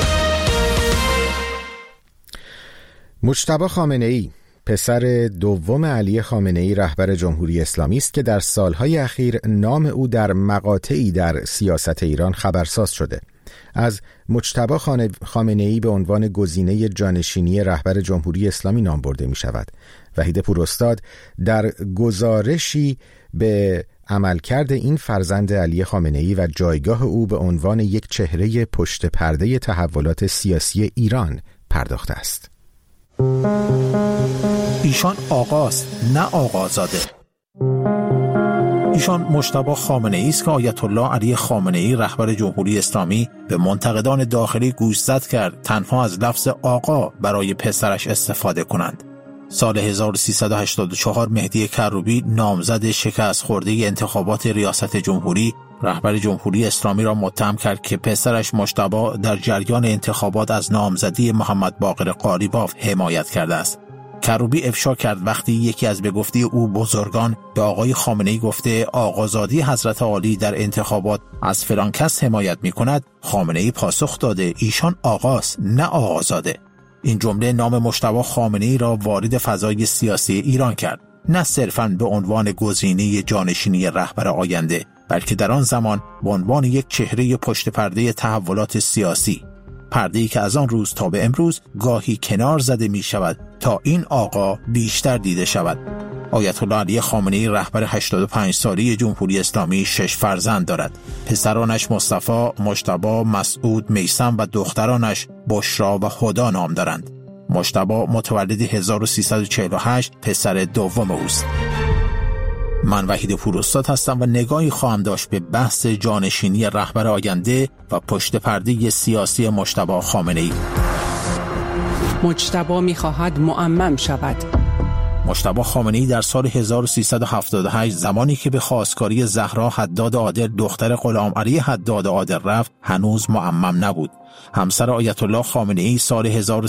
مجتبی خامنه‌ای، پسر دوم علی خامنه‌ای رهبر جمهوری اسلامی است که در سالهای اخیر نام او در مقاطعی در سیاست ایران خبرساز شده. از مجتبی خامنه‌ای به عنوان گزینه جانشینی رهبر جمهوری اسلامی نام برده می شود. وحید پوراستاد در گزارشی به عملکرد این فرزند علی خامنه‌ای و جایگاه او به عنوان یک چهره پشت پرده تحولات سیاسی ایران پرداخته است.
ایشان آقاست، نه آقازاده. ایشان مجتبی خامنه‌ای است که آیت الله علی خامنه‌ای رهبر جمهوری اسلامی به منتقدان داخلی گوشزد کرد تنها از لفظ آقا برای پسرش استفاده کنند. سال 1384 مهدی کروبی نامزد شکست خورده انتخابات ریاست جمهوری رهبر جمهوری اسلامی را متهم کرد که پسرش مجتبی در جریان انتخابات از نامزدی محمد باقر قالیباف حمایت کرده است. کروبی افشا کرد وقتی یکی از به گفته او بزرگان به آقای خامنه‌ای گفته آقازادی حضرت عالی در انتخابات از فلان کس حمایت می‌کند، خامنه‌ای پاسخ داده ایشان آقاست، نه آقازاده. این جمله نام مجتبی خامنه‌ای را وارد فضای سیاسی ایران کرد، نه صرفاً به عنوان گزینه جانشینی رهبر آینده، بلکه در آن زمان به عنوان یک چهره پشت پرده تحولات سیاسی، پرده‌ای که از آن روز تا به امروز گاهی کنار زده می شود تا این آقا بیشتر دیده شود. آیت الله علی خامنه‌ای رهبر 85 ساله جمهوری اسلامی 6 فرزند دارد. پسرانش مصطفی، مجتبی، مسعود، میثم و دخترانش بشرا و هدا نام دارند. مجتبی متولد 1348 پسر دوم اوست. من وحید پوراستاد هستم و نگاهی خواهم داشت به بحث جانشینی رهبر آینده و پشت پرده سیاسی مجتبی خامنه‌ای.
مجتبی می‌خواهد معمم شود.
مجتبی خامنه‌ای در سال 1378 زمانی که به خواستگاری زهرا حداد عادل دختر غلام علی حداد عادل رفت هنوز معمم نبود. همسر آیت الله خامنه‌ای سال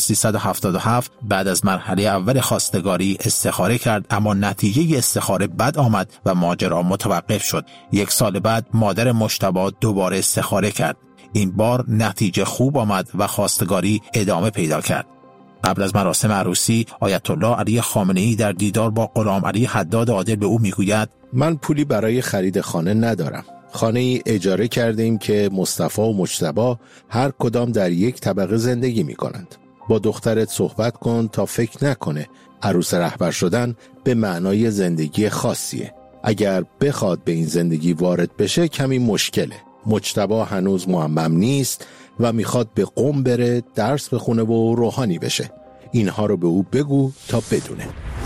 1377 بعد از مرحله اول خواستگاری استخاره کرد، اما نتیجه استخاره بد آمد و ماجرا متوقف شد. 1 سال بعد مادر مجتبی دوباره استخاره کرد. این بار نتیجه خوب آمد و خواستگاری ادامه پیدا کرد. قبل از مراسم عروسی آیت الله علی خامنه‌ای در دیدار با غلام علی حداد عادل به او میگوید:
من پولی برای خرید خانه ندارم. خانه ای اجاره کردیم که مصطفی و مجتبی هر کدام در یک طبقه زندگی می کنند. با دخترت صحبت کن تا فکر نکنه عروس رهبر شدن به معنای زندگی خاصیه. اگر بخواد به این زندگی وارد بشه کمی مشکله. مجتبی هنوز معمم نیست و میخواد به قم بره، درس بخونه و روحانی بشه. اینها رو به او بگو تا بدونه.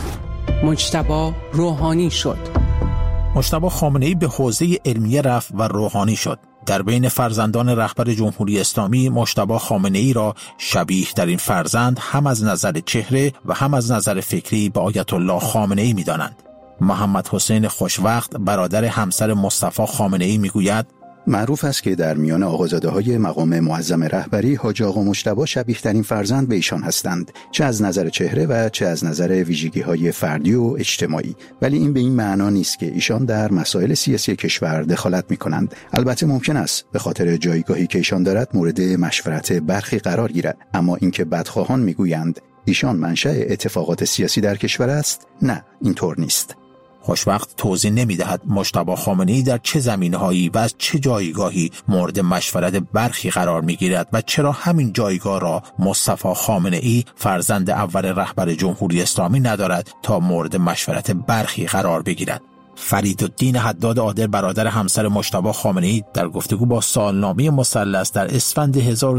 مجتبی روحانی شد.
مجتبی خامنه‌ای به حوزه علمیه رفت و روحانی شد. در بین فرزندان رهبر جمهوری اسلامی مجتبی خامنه‌ای را شبیه در این فرزند هم از نظر چهره و هم از نظر فکری به آیت الله خامنه‌ای می‌دانند. محمد حسین خوشوقت برادر همسر مصطفی خامنه‌ای میگوید:
معروف است که در میان آقازاده‌های مقام معظم رهبری حاج آقا مجتبی شبیه‌ترین فرزند به ایشان هستند، چه از نظر چهره و چه از نظر ویژگی‌های فردی و اجتماعی. ولی این به این معنا نیست که ایشان در مسائل سیاسی کشور دخالت می‌کنند. البته ممکن است به خاطر جایگاهی که ایشان دارد مورد مشورت برخی قرار گیرد، اما اینکه بدخواهان می‌گویند ایشان منشأ اتفاقات سیاسی در کشور است، نه، اینطور نیست.
خوشوقت توضیح نمی‌دهد مجتبی خامنه‌ای در چه زمینه‌هایی و از چه جایگاهی مورد مشورت برخی قرار می‌گیرد و چرا همین جایگاه را مصطفی خامنه‌ای فرزند اول رهبر جمهوری اسلامی ندارد تا مورد مشورت برخی قرار بگیرد. فریدالدین حداد عادل برادر همسر مجتبی خامنه‌ای در گفتگو با سالنامه مثلث در اسفند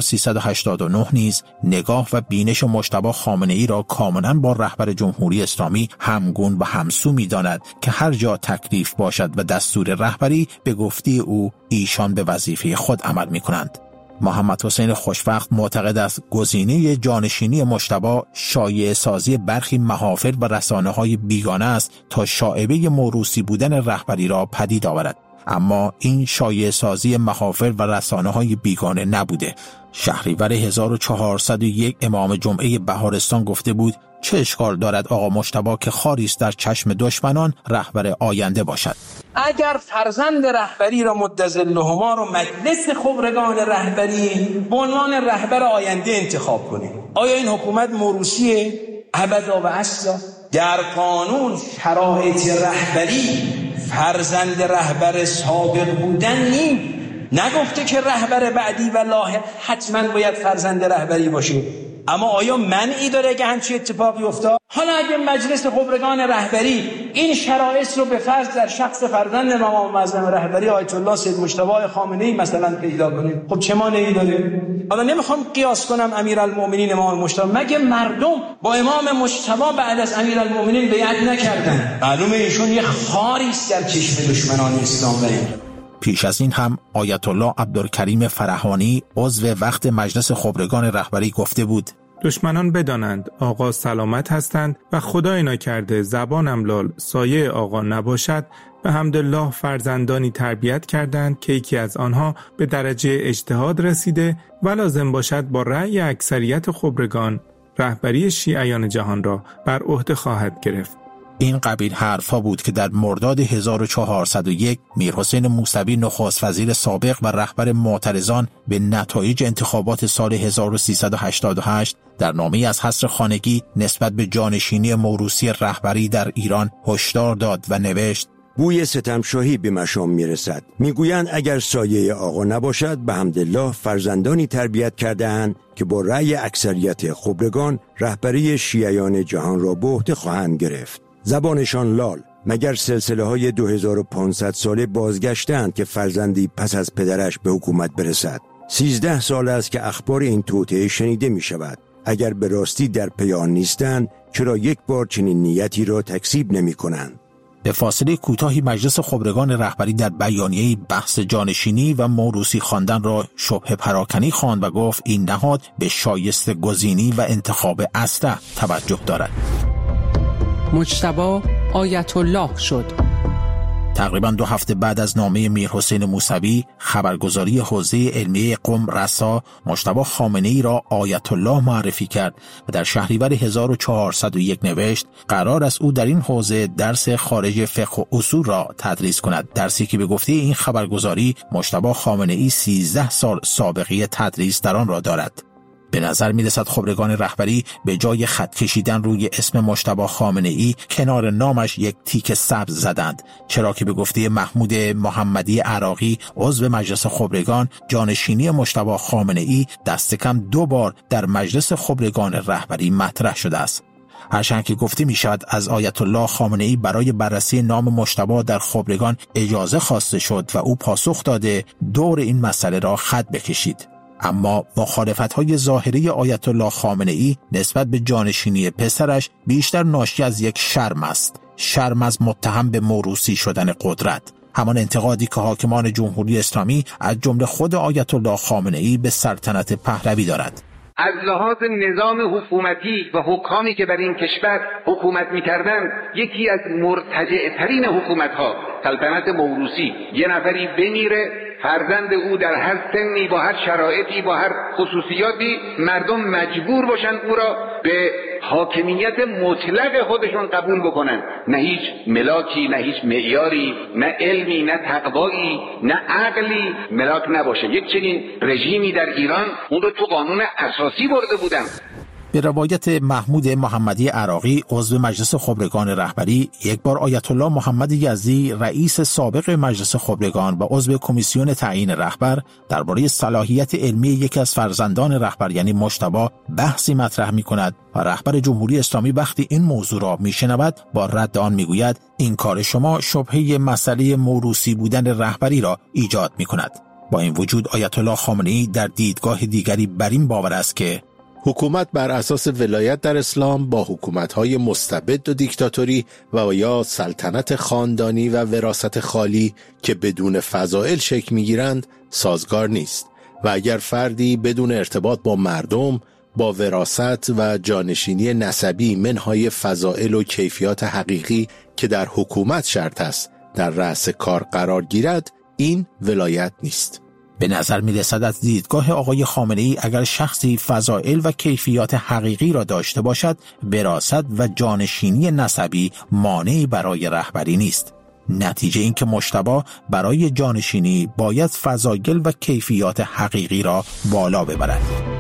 1389 نیز نگاه و بینش مجتبی خامنه‌ای را کاملاً با رهبر جمهوری اسلامی همگون و همسو می‌داند که هر جا تکلیف باشد و دستور رهبری به گفته او ایشان به وظیفه خود عمل می‌کنند. محمد حسین خوشوقت معتقد است گزینه جانشینی مجتبی شایعه سازی برخی محافل و رسانه‌های بیگانه است تا شائبه موروثی بودن رهبری را پدید آورد، اما این شایعه سازی محافل و رسانه‌های بیگانه نبوده. شهریور 1401 امام جمعه بهارستان گفته بود: چه اشکال دارد آقا مجتبی که خاری است در چشم دشمنان رهبر آینده باشد.
اگر فرزند رهبری را مدظلهما رو مجلس خبرگان رهبری به عنوان رهبر آینده انتخاب کنیم، آیا این حکومت موروثیه؟ ابدا و اصلا. در قانون شرایط رهبری فرزند رهبر سابق بودن نیست. نگفته که رهبر بعدی و لاحق حتما باید فرزند رهبری باشه، اما آیا منعی داره که همچین اتفاقی افتاد؟ حالا اگه مجلس خبرگان رهبری این شرایط رو به فرض در شخص فرزند امام معظم رهبری آیت الله سید مجتبی خامنه‌ای مثلا پیدا کنه، خب چه مانعی داره؟ حالا نمیخوام قیاس کنم امیرالمومنین امام مجتبی، مگه مردم با امام مجتبی بعد از امیرالمومنین بیعت نکردن؟ معلومه ایشون یه خاری است در چشم دشمنان اسلام.
پیش از این هم آیت الله عبدالکریم فرحانی عضو وقت مجلس خبرگان رهبری گفته بود:
دشمنان بدانند آقا سلامت هستند و خدای نکرده زبانم لال سایه آقا نباشد. به حمدالله فرزندانی تربیت کردند که یکی از آنها به درجه اجتهاد رسیده و لازم باشد با رأی اکثریت خبرگان رهبری شیعیان جهان را بر عهده خواهد گرفت.
این قبیل حرفا بود که در مرداد 1401 میرحسین موسوی نخست وزیر سابق و رهبر معترضان به نتایج انتخابات سال 1388 در نامه‌ای از حصر خانگی نسبت به جانشینی موروثی رهبری در ایران هشدار داد و نوشت:
بوی ستمشاهی به مشام میرسد. میگویند اگر سایه آقا نباشد به حمدالله فرزندانی تربیت کرده‌اند که با رأی اکثریت خبرگان رهبری شیعیان جهان را به عهده خواهند گرفت. زبانشان لال، مگر سلسله‌های 2500 ساله بازگشتند که فرزندی پس از پدرش به حکومت برسد. 13 سال است که اخبار این توطئه شنیده می شود. اگر به راستی در پی آن نیستند چرا یک بار چنین نیتی را تکذیب نمی کنند؟
به فاصله کوتاهی مجلس خبرگان رهبری در بیانیه‌ای بحث جانشینی و موروثی خواندن را شبه پراکنی خواند و گفت این نهاد به شایسته گزینی و انتخاب اسلحه توجه دارد.
مجتبی آیت الله شد.
تقریباً 2 هفته بعد از نامه میرحسین موسوی، خبرگزاری حوزه علمیه قم رسا مجتبی خامنه‌ای را آیت الله معرفی کرد و در شهریور 1401 نوشت قرار است او در این حوزه درس خارج فقه و اصول را تدریس کند، درسی که به گفته این خبرگزاری مجتبی خامنه‌ای 13 سال سابقه تدریس در آن را دارد. به نظر می‌رسد خبرگان رهبری به جای خط کشیدن روی اسم مجتبی خامنه‌ای کنار نامش یک تیک سبز زدند، چرا که به گفته محمود محمدی عراقی عضو مجلس خبرگان جانشینی مجتبی خامنه‌ای دست کم 2 بار در مجلس خبرگان رهبری مطرح شده است. هرچند که گفته می شود از آیت الله خامنه‌ای برای بررسی نام مجتبی در خبرگان اجازه خواسته شد و او پاسخ داده دور این مسئله را خط بکشید. اما مخالفت‌های ظاهری آیت الله خامنه‌ای نسبت به جانشینی پسرش بیشتر ناشی از یک شرم است، شرم از متهم به موروثی شدن قدرت، همان انتقادی که حاکمان جمهوری اسلامی از جمله خود آیت الله خامنه‌ای به سلطنت پهلوی دارد.
از لحاظ نظام حکومتی و حکامی که بر این کشور حکومت می‌کردند، یکی از مرتجع‌ترین حکومت‌ها سلطنت موروثی، یه نفری بمیره فرزند او در هر سنی با هر شرایطی با هر خصوصیاتی مردم مجبور باشن او را به حاکمیت مطلق خودشون قبول بکنن، نه هیچ ملاکی، نه هیچ معیاری، نه علمی، نه تقوایی، نه عقلی ملاک نباشه. یک چنین رژیمی در ایران اون رو تو قانون اساسی برده بودن.
به روایت محمود محمدی عراقی عضو مجلس خبرگان رهبری، یک بار آیت الله محمد یزدی رئیس سابق مجلس خبرگان و عضو کمیسیون تعیین رهبر درباره صلاحیت علمی یکی از فرزندان رهبر یعنی مجتبی بحثی مطرح می‌کند و رهبر جمهوری اسلامی وقتی این موضوع را میشنود با رد آن میگوید این کار شما شبهه مسئله موروثی بودن رهبری را ایجاد می‌کند. با این وجود آیت الله خامنه‌ای در دیدگاه دیگری بر این باور است که
حکومت بر اساس ولایت در اسلام با حکومت‌های مستبد و دیکتاتوری و یا سلطنت خاندانی و وراثت خالی که بدون فضائل شکل می‌گیرند سازگار نیست و اگر فردی بدون ارتباط با مردم با وراثت و جانشینی نسبی منهای فضائل و کیفیات حقیقی که در حکومت شرط است در رأس کار قرار گیرد، این ولایت نیست.
به نظر می رسد از دیدگاه آقای خامنه‌ای اگر شخصی فضائل و کیفیات حقیقی را داشته باشد، وراثت و جانشینی نسبی مانعی برای رهبری نیست. نتیجه این که مجتبی برای جانشینی باید فضایل و کیفیات حقیقی را بالا ببرد.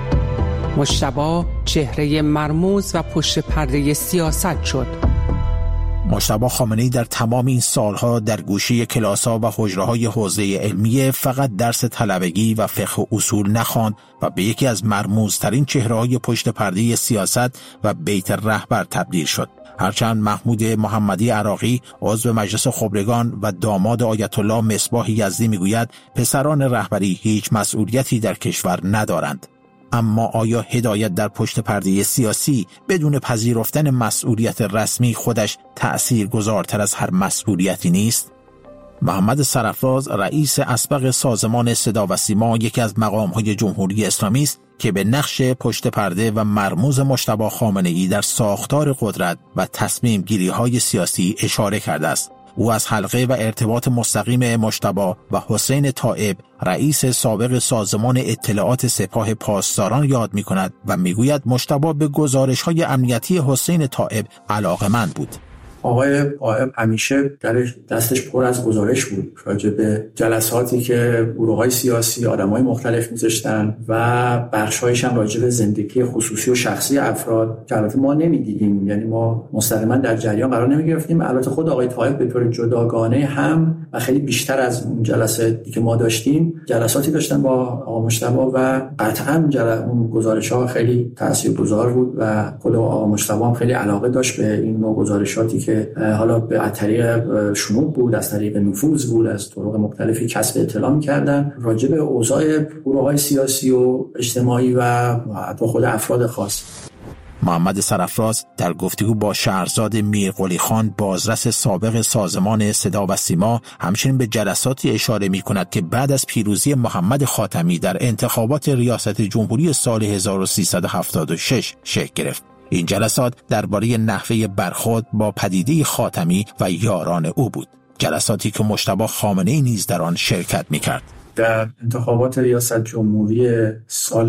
مجتبی چهره مرموز و پشت پرده سیاست شد.
مجتبی خامنه‌ای در تمام این سالها در گوشه کلاس‌ها و حجره‌های حوزه علمیه فقط درس طلبگی و فقه و اصول نخواند و به یکی از مرموزترین چهره‌های پشت پرده سیاست و بیت رهبر تبدیل شد. هرچند محمود محمدی عراقی عضو مجلس خبرگان و داماد آیت الله مصباح یزدی میگوید پسران رهبری هیچ مسئولیتی در کشور ندارند. اما آیا هدایت در پشت پرده سیاسی بدون پذیرفتن مسئولیت رسمی خودش تأثیرگذارتر از هر مسئولیتی نیست؟ محمد سرفراز رئیس اسبق سازمان صدا و سیما یکی از مقام‌های جمهوری اسلامی است که به نقش پشت پرده و مرموز مجتبی خامنه‌ای در ساختار قدرت و تصمیم گیری‌های سیاسی اشاره کرده است. او از حلقه و ارتباط مستقیم مجتبی و حسین طائب رئیس سابق سازمان اطلاعات سپاه پاسداران یاد می‌کند و می‌گوید مجتبی به گزارش‌های امنیتی حسین طائب علاقه‌مند بود.
آقای قائم همیشه دستش پر از گزارش بود راجع به جلساتی که گروه‌های سیاسی، آدم‌های مختلف می‌ذاشتن و بخش‌هایش هم راجع به زندگی خصوصی و شخصی افراد که البته ما نمی‌دیدیم، یعنی ما مستقیما در جریان قرار نمی‌گرفتیم. البته خود آقای طایب به طور جداگانه هم و خیلی بیشتر از اون جلساتی که ما داشتیم جلساتی داشتن با آقا مجتبی و قطعاً اون گزارش‌ها خیلی تاثیرگذار بود و خود آقا مجتبی هم خیلی علاقه داشت به این نوع گزارشاتی که حالا از طریق شنود بود، از طریق نفوذ بود، از طرق مختلفی کسب اطلاع می‌کردن راجع به اوضاع گروه‌های سیاسی و اجتماعی و حتی خود افراد خاص.
محمد سرافراز در گفتگو با شهرزاد میرقلی خان بازرس سابق سازمان صدا و سیما همچنین به جلساتی اشاره می‌کند که بعد از پیروزی محمد خاتمی در انتخابات ریاست جمهوری سال 1376 شکل گرفت. این جلسات درباره نحوه برخورد با پدیده خاتمی و یاران او بود، جلساتی که مجتبی خامنه‌ای نیز در آن شرکت می‌کرد.
در انتخابات ریاست جمهوری سال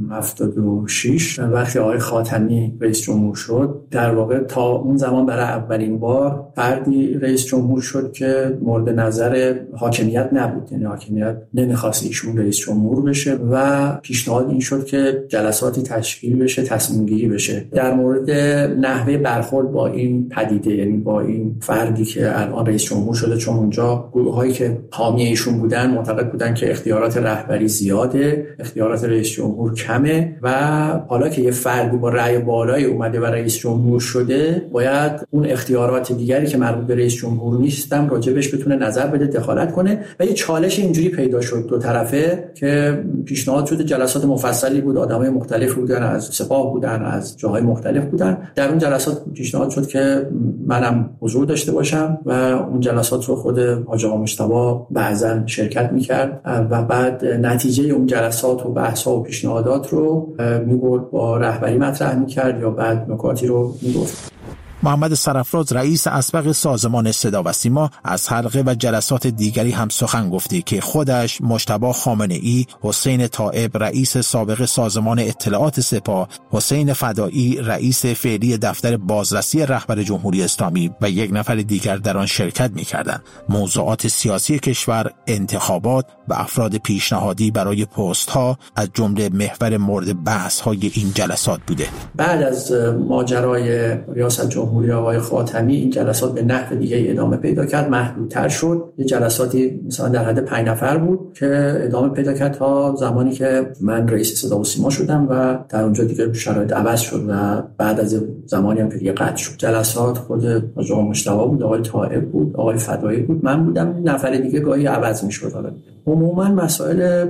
76 وقتی آقای خاتمی رئیس جمهور شد، در واقع تا اون زمان برای اولین بار فردی رئیس جمهور شد که مورد نظر حاکمیت نبود، یعنی حاکمیت نمیخواست ایشون رئیس جمهور بشه و پیشنهاد این شد که جلساتی تشکیل بشه، تصمیم گیری بشه در مورد نحوه برخورد با این پدیده، یعنی با این فردی که الان رئیس جمهور شده، چون اونجا گروه‌هایی که حامی ایشون بودن معتقد بودن که اختیارات رهبری زیاده، اختیارات رئیس جمهور کمه و حالا که یه فردی با رأی بالایی اومده و رئیس جمهور شده باید اون اختیارات دیگری که مربوط به رئیس جمهور نیستن راجبش بتونه نظر بده، دخالت کنه و یه چالش اینجوری پیدا شد دو طرفه که پیشنهاد شده. جلسات مفصلی بود، آدمای مختلف بودن، از سپاه بودن، از جاهای مختلف بودن. در اون جلسات پیشنهاد شد که منم حضور داشته باشم و اون جلسات رو خود حاج آقا مجتبی بعضا شرکت می‌کرد و بعد نتیجه اون جلسات و بحث‌ها و پیشنهادات رو می‌برد با رهبری مطرح می‌کرد یا بعد نکاتی رو می‌گفت.
محمد سرافراز رئیس اسبق سازمان صدا و سیما از حلقه و جلسات دیگری هم سخن گفته که خودش، مجتبی خامنه‌ای، حسین طایب رئیس سابق سازمان اطلاعات سپاه، حسین فدایی رئیس فعلی دفتر بازرسی رهبر جمهوری اسلامی و یک نفر دیگر در آن شرکت می‌کردند. موضوعات سیاسی کشور، انتخابات و افراد پیشنهادی برای پست‌ها از جمله محور مورد بحث‌های این جلسات بوده.
بعد از ماجرای ریاست جمهوری آقای خاتمی این جلسات به نحو دیگه ادامه پیدا کرد، محدودتر شد. یه جلساتی مثلا در حد 5 نفر بود که ادامه پیدا کرد تا زمانی که من رئیس صدا و سیما شدم و در اونجا دیگه شرایط عوض شد و بعد از زمانی هم که دیگه قطع شد. جلسات خود آقا مجتبی بود، آقای طایب بود، آقای فدایی بود، من بودم، نفر دیگه گاهی عوض می‌شد. حالا عموما مسائل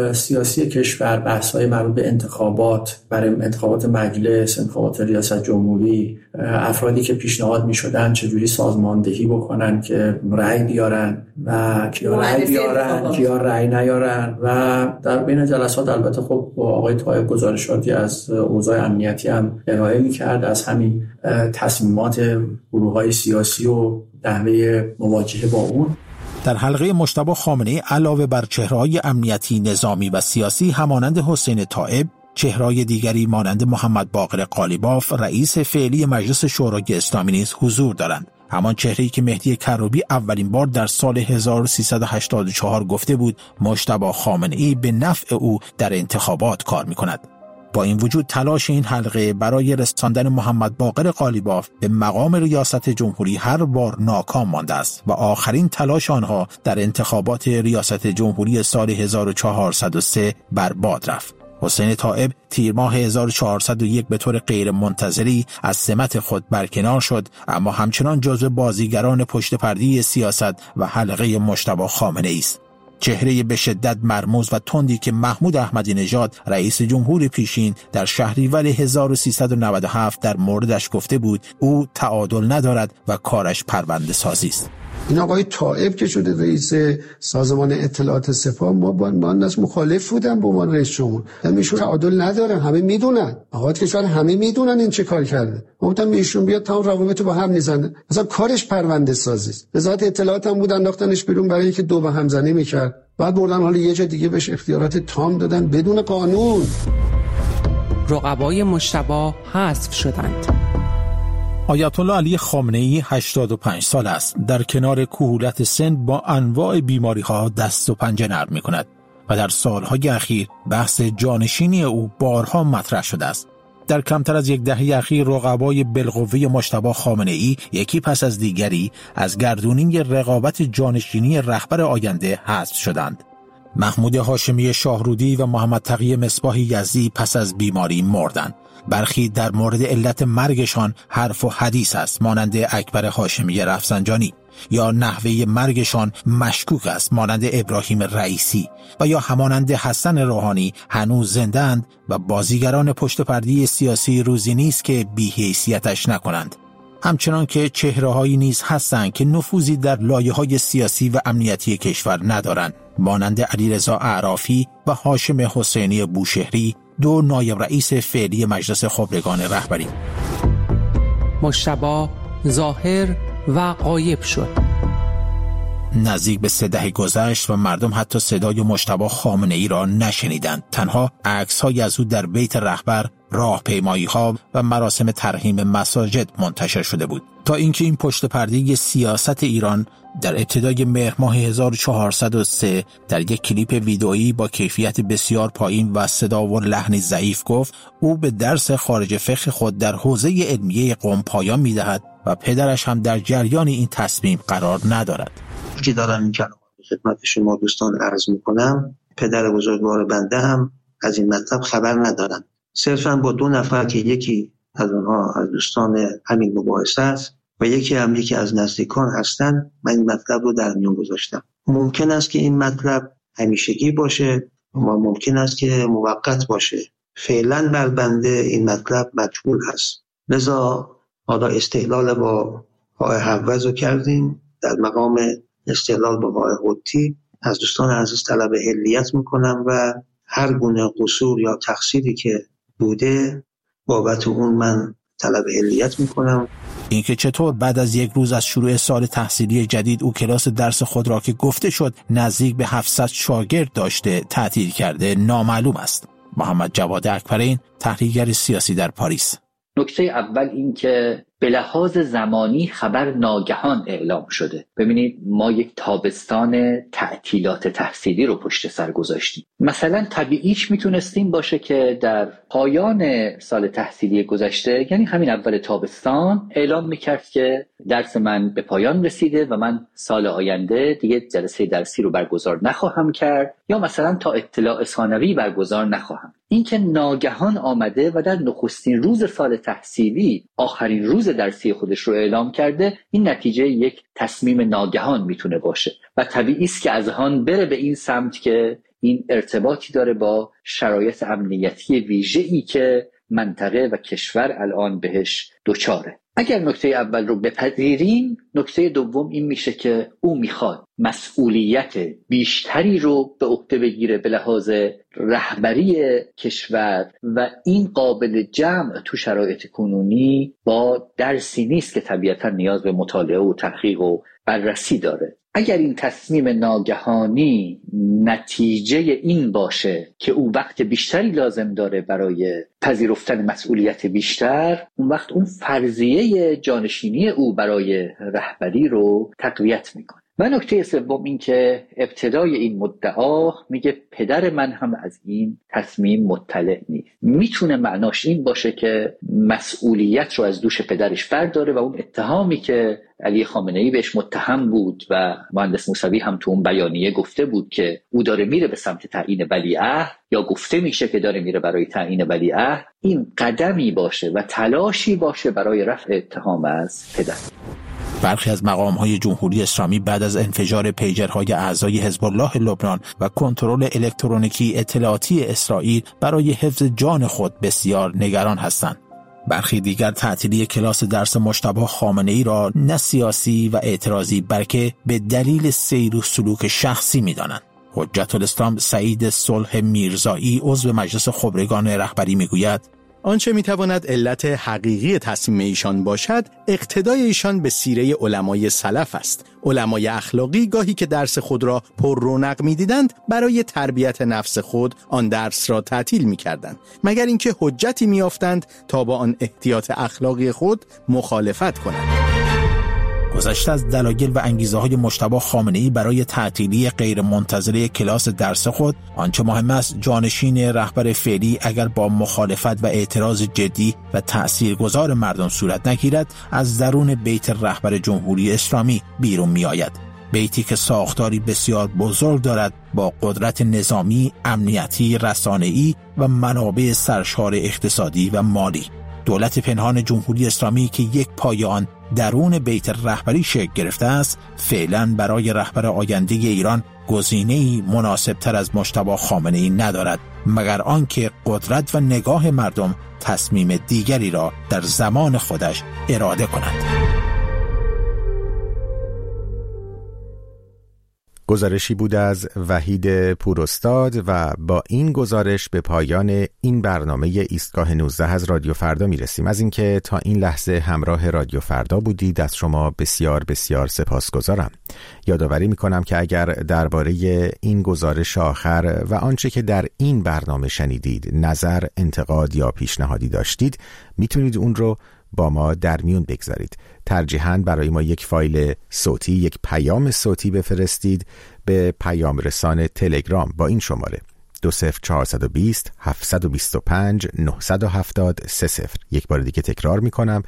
سیاسی کشور، بحث‌های مربوط به انتخابات، برای انتخابات مجلس، انتخابات ریاست جمهوری، افرادی که پیشنهاد می‌شدن چجوری سازماندهی بکنن که رأی بیارن و کیا رأی بیارن، کیا رأی نیارن و در بین جلسات البته خب با آقای طایب گزارشاتی از اوضاع امنیتی هم ارائه می‌کرد، از همین تصمیمات گروه‌های سیاسی و نحوه مواجهه با اون.
در حلقه مجتبی خامنه‌ای علاوه بر چهره‌های امنیتی، نظامی و سیاسی همانند حسین طایب، چهره‌های دیگری مانند محمد باقر قالیباف رئیس فعلی مجلس شورای اسلامی نیز حضور دارند. همان چهره‌ای که مهدی کروبی اولین بار در سال 1384 گفته بود مجتبی خامنه‌ای به نفع او در انتخابات کار می‌کند. با این وجود تلاش این حلقه برای رساندن محمد باقر قالیباف به مقام ریاست جمهوری هر بار ناکام مانده است و آخرین تلاش آنها در انتخابات ریاست جمهوری سال 1403 برباد رفت. حسین طایب تیر ماه 1401 به طور غیر منتظری از سمت خود برکنار شد، اما همچنان جزو بازیگران پشت پرده سیاست و حلقه مجتبی خامنه‌ای است. چهره به شدت مرموز و تندی که محمود احمدی نژاد رئیس جمهور پیشین در شهریور 1397 در موردش گفته بود او تعادل ندارد و کارش پرونده سازی است.
این آقای طایب که شده رئیس سازمان اطلاعات سپاه، ما با الناس مخالف بودن با عنوان رئیس جمهور. ایشون تعادل ندارن، همه میدونن، آقا کشور همه میدونن این چه کار کرده. گفتم ایشون بیاد تا اون روابط با هم نیزنه، مثلا کارش پرونده سازی است. وزارت اطلاعات هم بود انداختنش بیرون برای اینکه دو به هم زنی میکرد، بعد بردن حالا یه جا دیگه بهش اختیارات تام دادن بدون قانون.
رقبای مجتبی حذف شدند.
آیت الله علی خامنه‌ای 85 سال است. در کنار کهولت سن با انواع بیماری‌ها دست و پنجه نرم می‌کند و در سالهای اخیر بحث جانشینی او بارها مطرح شده است. در کمتر از یک دهه اخیر رقبای بالقوه مجتبی خامنه‌ای یکی پس از دیگری از گردونی رقابت جانشینی رهبر آینده حذف شدند. محمود هاشمی شاهرودی و محمد تقی مصباح یزدی پس از بیماری مردند. برخی در مورد علت مرگشان حرف و حدیث است، مانند اکبر هاشمی رفسنجانی، یا نحوه مرگشان مشکوک است، مانند ابراهیم رئیسی، و یا همانند حسن روحانی هنوز زنده‌اند و بازیگران پشت پرده سیاسی روزی نیست که بی‌حیثیتش نکنند. همچنان که چهره‌هایی نیز هستند که نفوذی در لایه‌های سیاسی و امنیتی کشور ندارند، مانند علیرضا اعرافی و هاشم حسینی بوشهری، دو نایب رئیس فعلی مجلس خبرگان رهبری.
مجتبی ظاهر و غایب شد.
نزدیک به 3 دهه گذشت و مردم حتی صدای مجتبی خامنه‌ای را نشنیدند. تنها عکس‌های از او در بیت رهبر، راهپیمایی‌ها و مراسم ترحیم مساجد منتشر شده بود، تا اینکه این پشت پرده سیاست ایران در ابتدای مهر ماه 1403 در یک کلیپ ویدئویی با کیفیت بسیار پایین و صدا و لحنی ضعیف گفت او به درس خارج فقه خود در حوزه علمیه قم پایان می‌دهد و پدرش هم در جریان این تصمیم قرار ندارد.
که دارم این کلمات خدمت شما دوستان عرض میکنم، پدر بزرگوار بنده هم از این مطلب خبر ندارن. صرفا با 2 نفر که یکی از اونها از دوستان همین مباحثه است و یکی از نزدیکان هستن، من این مطلب رو در میون گذاشتم. ممکن است که این مطلب همیشگی باشه و ممکن است که موقت باشه. فعلا بر بنده این مطلب مجهول هست. لذا حالا استدلال با های حوض رو کردیم، در مقام استدلال با های حوتی از دوستان عزیز طلب حلیت میکنم و هر گونه قصور یا تقصیری که بوده بابت اون من طلب حلیت میکنم.
اینکه چطور بعد از 1 روز از شروع سال تحصیلی جدید او کلاس درس خود را که گفته شد نزدیک به 700 شاگرد داشته تعطیل کرده نامعلوم است. محمد جواد اکبرین، تحلیلگر سیاسی در پاریس.
نکته اول این که به لحاظ زمانی خبر ناگهان اعلام شده. ببینید ما یک تابستان تعطیلات تحصیلی رو پشت سر گذاشتیم. مثلا طبیعیش میتونستیم باشه که در پایان سال تحصیلی گذشته، یعنی همین اول تابستان، اعلام میکرد که درس من به پایان رسیده و من سال آینده دیگه جلسه درسی رو برگزار نخواهم کرد، یا مثلا تا اطلاع ثانوی برگزار نخواهم. این که ناگهان آمده و در نخستین روز سال تحصیلی آخرین روز درسی خودش رو اعلام کرده، این نتیجه یک تصمیم ناگهان میتونه باشه و طبیعی است که از آن بره به این سمت که این ارتباطی داره با شرایط امنیتی ویژه‌ای که منطقه و کشور الان بهش دچاره. اگر نکته اول رو بپذیریم، نکته دوم این میشه که او میخواد مسئولیت بیشتری رو به عهده بگیره به لحاظ رهبری کشور و این قابل جمع تو شرایط کنونی با درسی نیست که طبیعتا نیاز به مطالعه و تحقیق و بررسی داره. اگر این تصمیم ناگهانی نتیجه این باشه که او وقت بیشتری لازم داره برای پذیرفتن مسئولیت بیشتر، اون وقت اون فرضیه جانشینی او برای رهبری رو تقویت میکنه. و نکته سوم این که ابتدای این مدعا میگه پدر من هم از این تصمیم مطلع نیست. میتونه معناش این باشه که مسئولیت رو از دوش پدرش برداره و اون اتهامی که علی خامنه‌ای بهش متهم بود و مهندس موسوی هم تو اون بیانیه گفته بود که او داره میره به سمت تعیین ولیعهد، یا گفته میشه که داره میره برای تعیین ولیعهد، این قدمی باشه و تلاشی باشه برای رفع اتهام از پدر.
برخی از مقام‌های جمهوری اسلامی بعد از انفجار پیجرهای اعضای حزب الله لبنان و کنترل الکترونیکی اطلاعاتی اسرائیل برای حفظ جان خود بسیار نگران هستند. برخی دیگر تعطیلی کلاس درس مجتبی خامنه‌ای را نه سیاسی و اعتراضی بلکه به دلیل سیر و سلوک شخصی می‌دانند. حجت الاسلام سعید صلح میرزایی عضو مجلس خبرگان رهبری میگوید
آنچه میتواند علت حقیقی تصمیم ایشان باشد، اقتدای ایشان به سیره علمای سلف است. علمای اخلاقی گاهی که درس خود را پر رونق می‌دیدند، برای تربیت نفس خود آن درس را تعطیل می‌کردند، مگر اینکه حجتی می‌یافتند تا با آن احتیاط اخلاقی خود مخالفت کنند.
گذشته از دلایل و انگیزه‌های مجتبی خامنه‌ای برای تعطیلی غیر منتظره کلاس درس خود، آنچه مهم است جانشین رهبر فعلی اگر با مخالفت و اعتراض جدی و تأثیرگذار مردم صورت نگیرد، از درون بیت رهبر جمهوری اسلامی بیرون می‌آید. بیتی که ساختاری بسیار بزرگ دارد با قدرت نظامی، امنیتی، رسانه‌ای و منابع سرشار اقتصادی و مالی. دولت پنهان جمهوری اسلامی که یک پای آن درون بیت رهبری شکل گرفته است، فعلا برای رهبر آینده ایران گزینه‌ای مناسب‌تر از مجتبی خامنه‌ای ندارد، مگر آنکه قدرت و نگاه مردم تصمیم دیگری را در زمان خودش اراده کند.
گزارشی بود از وحید پوراستاد و با این گزارش به پایان این برنامه ایستگاه 19 از رادیو فردا میرسیم. از اینکه تا این لحظه همراه رادیو فردا بودید از شما بسیار بسیار سپاسگزارم. یادآوری میکنم که اگر درباره این گزارش آخر و آنچه که در این برنامه شنیدید نظر، انتقاد یا پیشنهادی داشتید، میتونید اون رو با ما در میون بگذارید. ترجیحاً برای ما یک فایل صوتی، یک پیام صوتی بفرستید به پیام رسان تلگرام با این شماره 20420 725 970 30. یک بار دیگه تکرار میکنم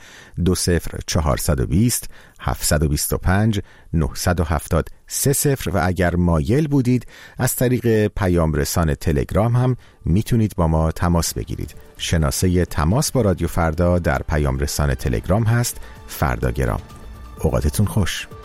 20420 725 970 30. و اگر مایل بودید از طریق پیام رسان تلگرام هم میتونید با ما تماس بگیرید. شناسه تماس با رادیو فردا در پیام رسان تلگرام هست فرداگرام. اوقاتتون خوش.